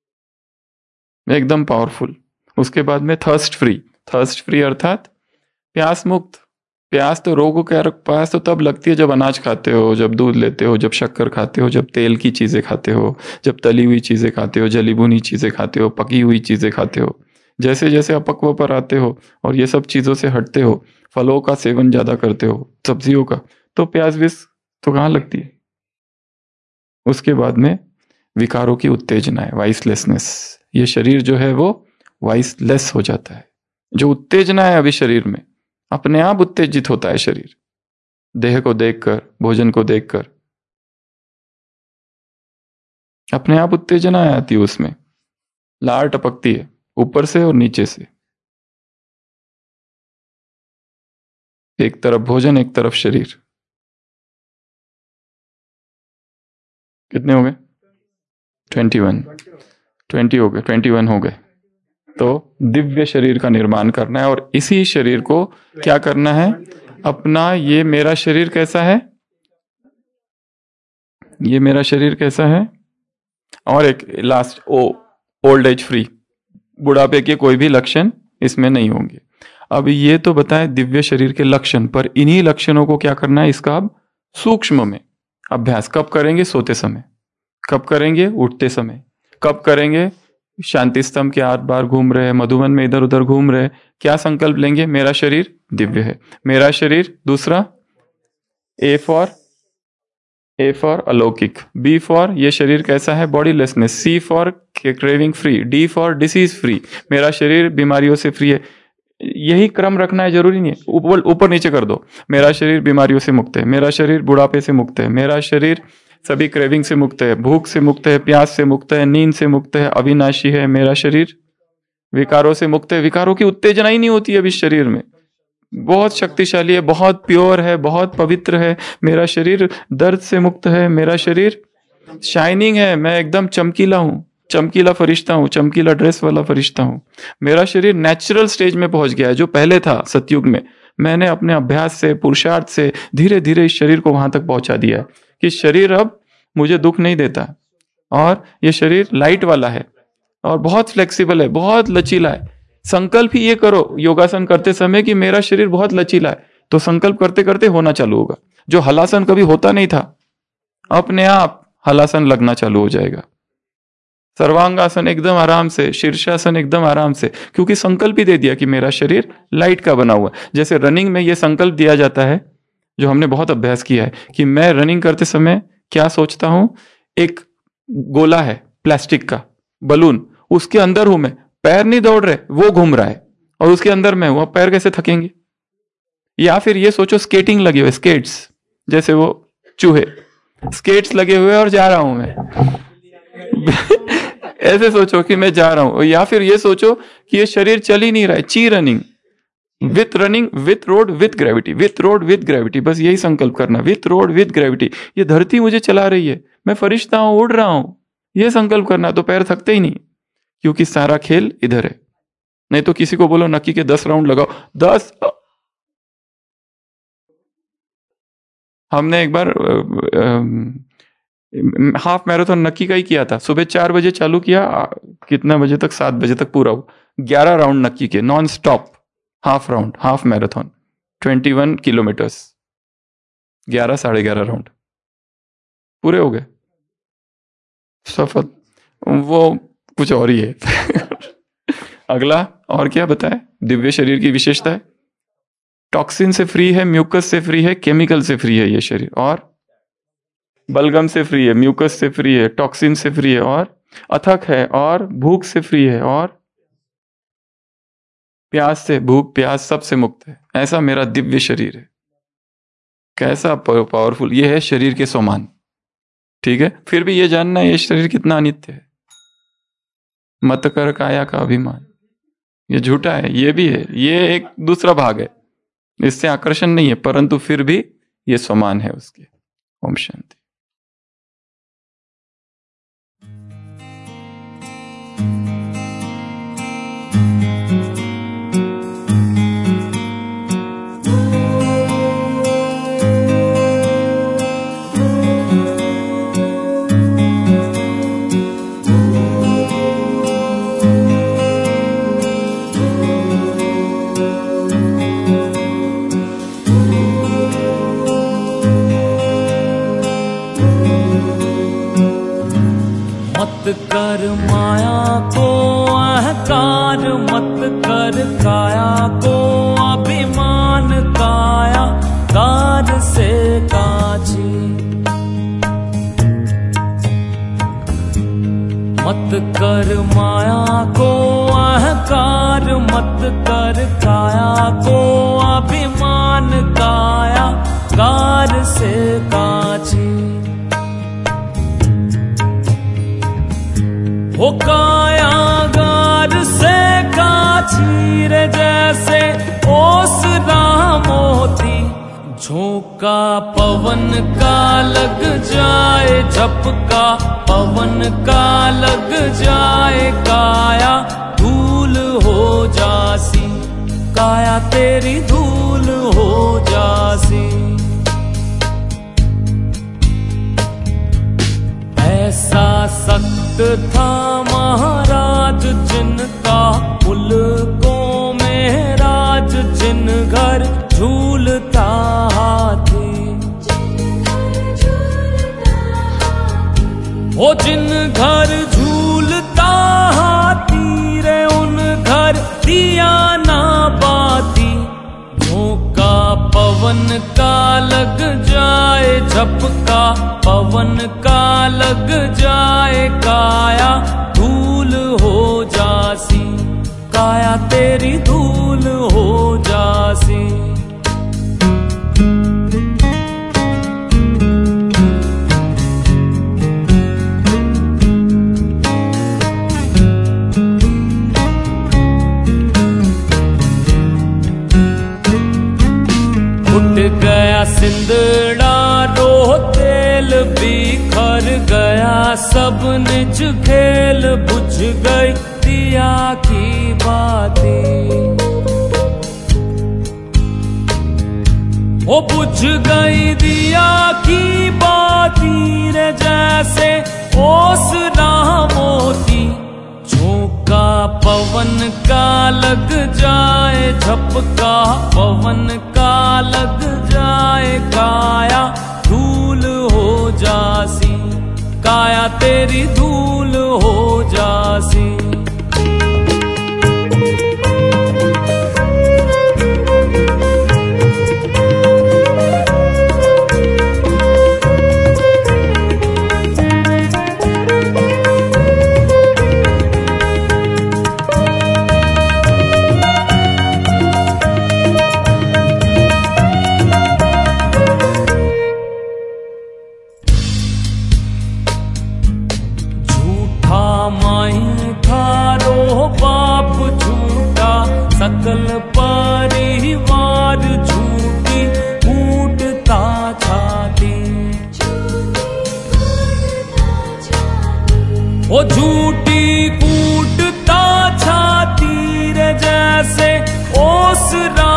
एकदम पावरफुल। उसके बाद में थर्स्ट फ्री, थर्स्ट फ्री अर्थात प्यास मुक्त। प्यास तो रोगों के प्यास तो तब लगती है जब अनाज खाते हो, जब दूध लेते हो, जब शक्कर खाते हो, जब तेल की चीजें खाते हो, जब तली हुई चीजें खाते हो, जली भुनी चीजें खाते हो, पकी हुई चीजें खाते हो। जैसे जैसे अपक्व पर आते हो और ये सब चीजों से हटते हो, फलों का सेवन ज्यादा करते हो, सब्जियों का, तो प्यास विस तो कहाँ लगती है। उसके बाद में विकारों की उत्तेजना है, वाइसलेसनेस, ये शरीर जो है वो वाइसलेस हो जाता है। जो उत्तेजना है अभी शरीर में, अपने आप उत्तेजित होता है शरीर, देह को देखकर, भोजन को देखकर अपने आप उत्तेजना आती है, उसमें लार टपकती है ऊपर से और नीचे से, एक तरफ भोजन एक तरफ शरीर। कितने हो गए? ट्वेंटी वन ट्वेंटी हो गए, ट्वेंटी वन हो गए। तो दिव्य शरीर का निर्माण करना है, और इसी शरीर को क्या करना है अपना, ये मेरा शरीर कैसा है, ये मेरा शरीर कैसा है, और एक last o old age free, बुढ़ापे के कोई भी लक्षण इसमें नहीं होंगे। अब ये तो बताए दिव्य शरीर के लक्षण, पर इन्हीं लक्षणों को क्या करना है, इसका अब सूक्ष्म में अभ्यास कब करेंगे? सोते समय। कब करेंगे? उठते समय। कब करेंगे? शांति स्तंभ के आर बार घूम रहे, मधुवन में इधर उधर घूम रहे, क्या संकल्प लेंगे? मेरा शरीर दिव्य है, मेरा शरीर। दूसरा ए फॉर ए फॉर अलौकिक, बी फॉर ये शरीर कैसा है, bodylessness, C for craving free, D for disease free, मेरा शरीर बीमारियों से फ्री है। यही क्रम रखना है, जरूरी नहीं है ऊपर ऊपर नीचे कर दो। मेरा शरीर बीमारियों से मुक्त है, मेरा शरीर बुढ़ापे से मुक्त है, मेरा शरीर सभी क्रेविंग से मुक्त है, भूख से मुक्त है, प्यास से मुक्त है, नींद से मुक्त है, अविनाशी है, मेरा शरीर विकारों से मुक्त है, विकारों की उत्तेजना ही नहीं होती है इस शरीर में, बहुत शक्तिशाली है, बहुत प्योर है, बहुत पवित्र है, मेरा शरीर दर्द से मुक्त है, मेरा शरीर शाइनिंग है, मैं एकदम चमकीला हूं, चमकीला फरिश्ता हूं, चमकीला ड्रेस वाला फरिश्ता हूं, मेरा शरीर नेचुरल स्टेज में पहुंच गया है, जो पहले था सतयुग में। मैंने अपने अभ्यास से, पुरुषार्थ से धीरे धीरे इस शरीर को वहां तक पहुंचा दिया है कि शरीर अब मुझे दुख नहीं देता, और ये शरीर लाइट वाला है और बहुत फ्लेक्सिबल है, बहुत लचीला है। संकल्प ही ये करो योगासन करते समय कि मेरा शरीर बहुत लचीला है, तो संकल्प करते करते होना चालू होगा। जो हलासन कभी होता नहीं था, अपने आप हलासन लगना चालू हो जाएगा। सर्वांगासन एकदम आराम से, शीर्षासन एकदम आराम से, क्योंकि संकल्प ही दे दिया कि मेरा शरीर लाइट का बना हुआ है। जैसे रनिंग में ये संकल्प दिया जाता है, जो हमने बहुत अभ्यास किया है, कि मैं रनिंग करते समय क्या सोचता हूं, एक गोला है प्लास्टिक का बलून, उसके अंदर हूं मैं, पैर नहीं दौड़ रहे, वो घूम रहा है और उसके अंदर मैं हूं, पैर कैसे थकेंगे। या फिर ये सोचो स्केटिंग लगे हुए, स्केट्स, जैसे वो चूहे स्केट्स लगे हुए और जा रहा हूं मैं ऐसे सोचो कि मैं जा रहा हूं। या फिर ये सोचो कि ये शरीर चल ही नहीं रहा है, chi running, with running with road with gravity, with road with gravity, बस यही संकल्प करना, विथ रोड विथ ग्रेविटी। ये धरती मुझे चला रही है, मैं फरिश्ता हूं, उड़ रहा हूं, ये संकल्प करना, तो पैर थकते ही नहीं, क्योंकि सारा खेल इधर है। नहीं तो किसी को बोलो नक्की के दस राउंड लगाओ, दस। हमने एक बार हाफ मैराथन नक्की का ही किया था, सुबह चार बजे चालू किया, कितना बजे तक, सात बजे तक पूरा हुआ, ग्यारह राउंड नक्की के non stop, half round, half marathon, twenty one kilometers, ग्यारह साढ़े ग्यारह राउंड पूरे हो गए, सफल। वो कुछ और ही है अगला और क्या बताए, दिव्य शरीर की विशेषता है, टॉक्सिन से फ्री है, म्यूकस से फ्री है, केमिकल से फ्री है ये शरीर, और बलगम से फ्री है, म्यूकस से फ्री है, टॉक्सिन से फ्री है, और अथक है, और भूख से फ्री है, और प्यास से, भूख प्यास सबसे मुक्त है। ऐसा मेरा दिव्य शरीर है। कैसा पावरफुल ये है, शरीर के समान। ठीक है, फिर भी ये जानना है ये शरीर कितना अनित्य है। मत कर काया का अभिमान, ये झूठा है, ये भी है, ये एक दूसरा भाग है, इससे आकर्षण नहीं है, परंतु फिर भी ये समान है उसके। ओम शांति। कर माया को अहंकार, मत कर काया को अभिमान, काया कार से काछी। मत कर माया को अहंकार, मत कर काया को अभिमान, काया कार से काछी। वो कायागार से काछी रे, जैसे ओसरा मोती, झोंका पवन का लग जाए, झपका पवन का लग जाए, काया धूल हो जासी, काया तेरी धूल हो जासी। ऐसा सत्य था महाराज जिनका, मुल्कों में राज, जिन घर झूलता हाथी। वो जिन घर झूलता हाथी रे, उन घर दिया ना बाती। झोंका पवन का लग जाए, झपका पवन का लग जाए, काया धूल हो जासी, काया तेरी धूल हो जासी। उठ गया सिंदड़ा रो तेल, बिखर गया सब निज खेल, बुझ गई दिया की बातें। वो बुझ गई दिया की बाती रे जैसे ओसरा मोती। झोंका पवन का लग जाए, झपका पवन का लग जाए, काया धूल हो जासी, काया तेरी धूल हो जासी। सकल परिवार झूठी कूटता छाती, ओ झूठी कूटता छाती रे जैसे ओसरा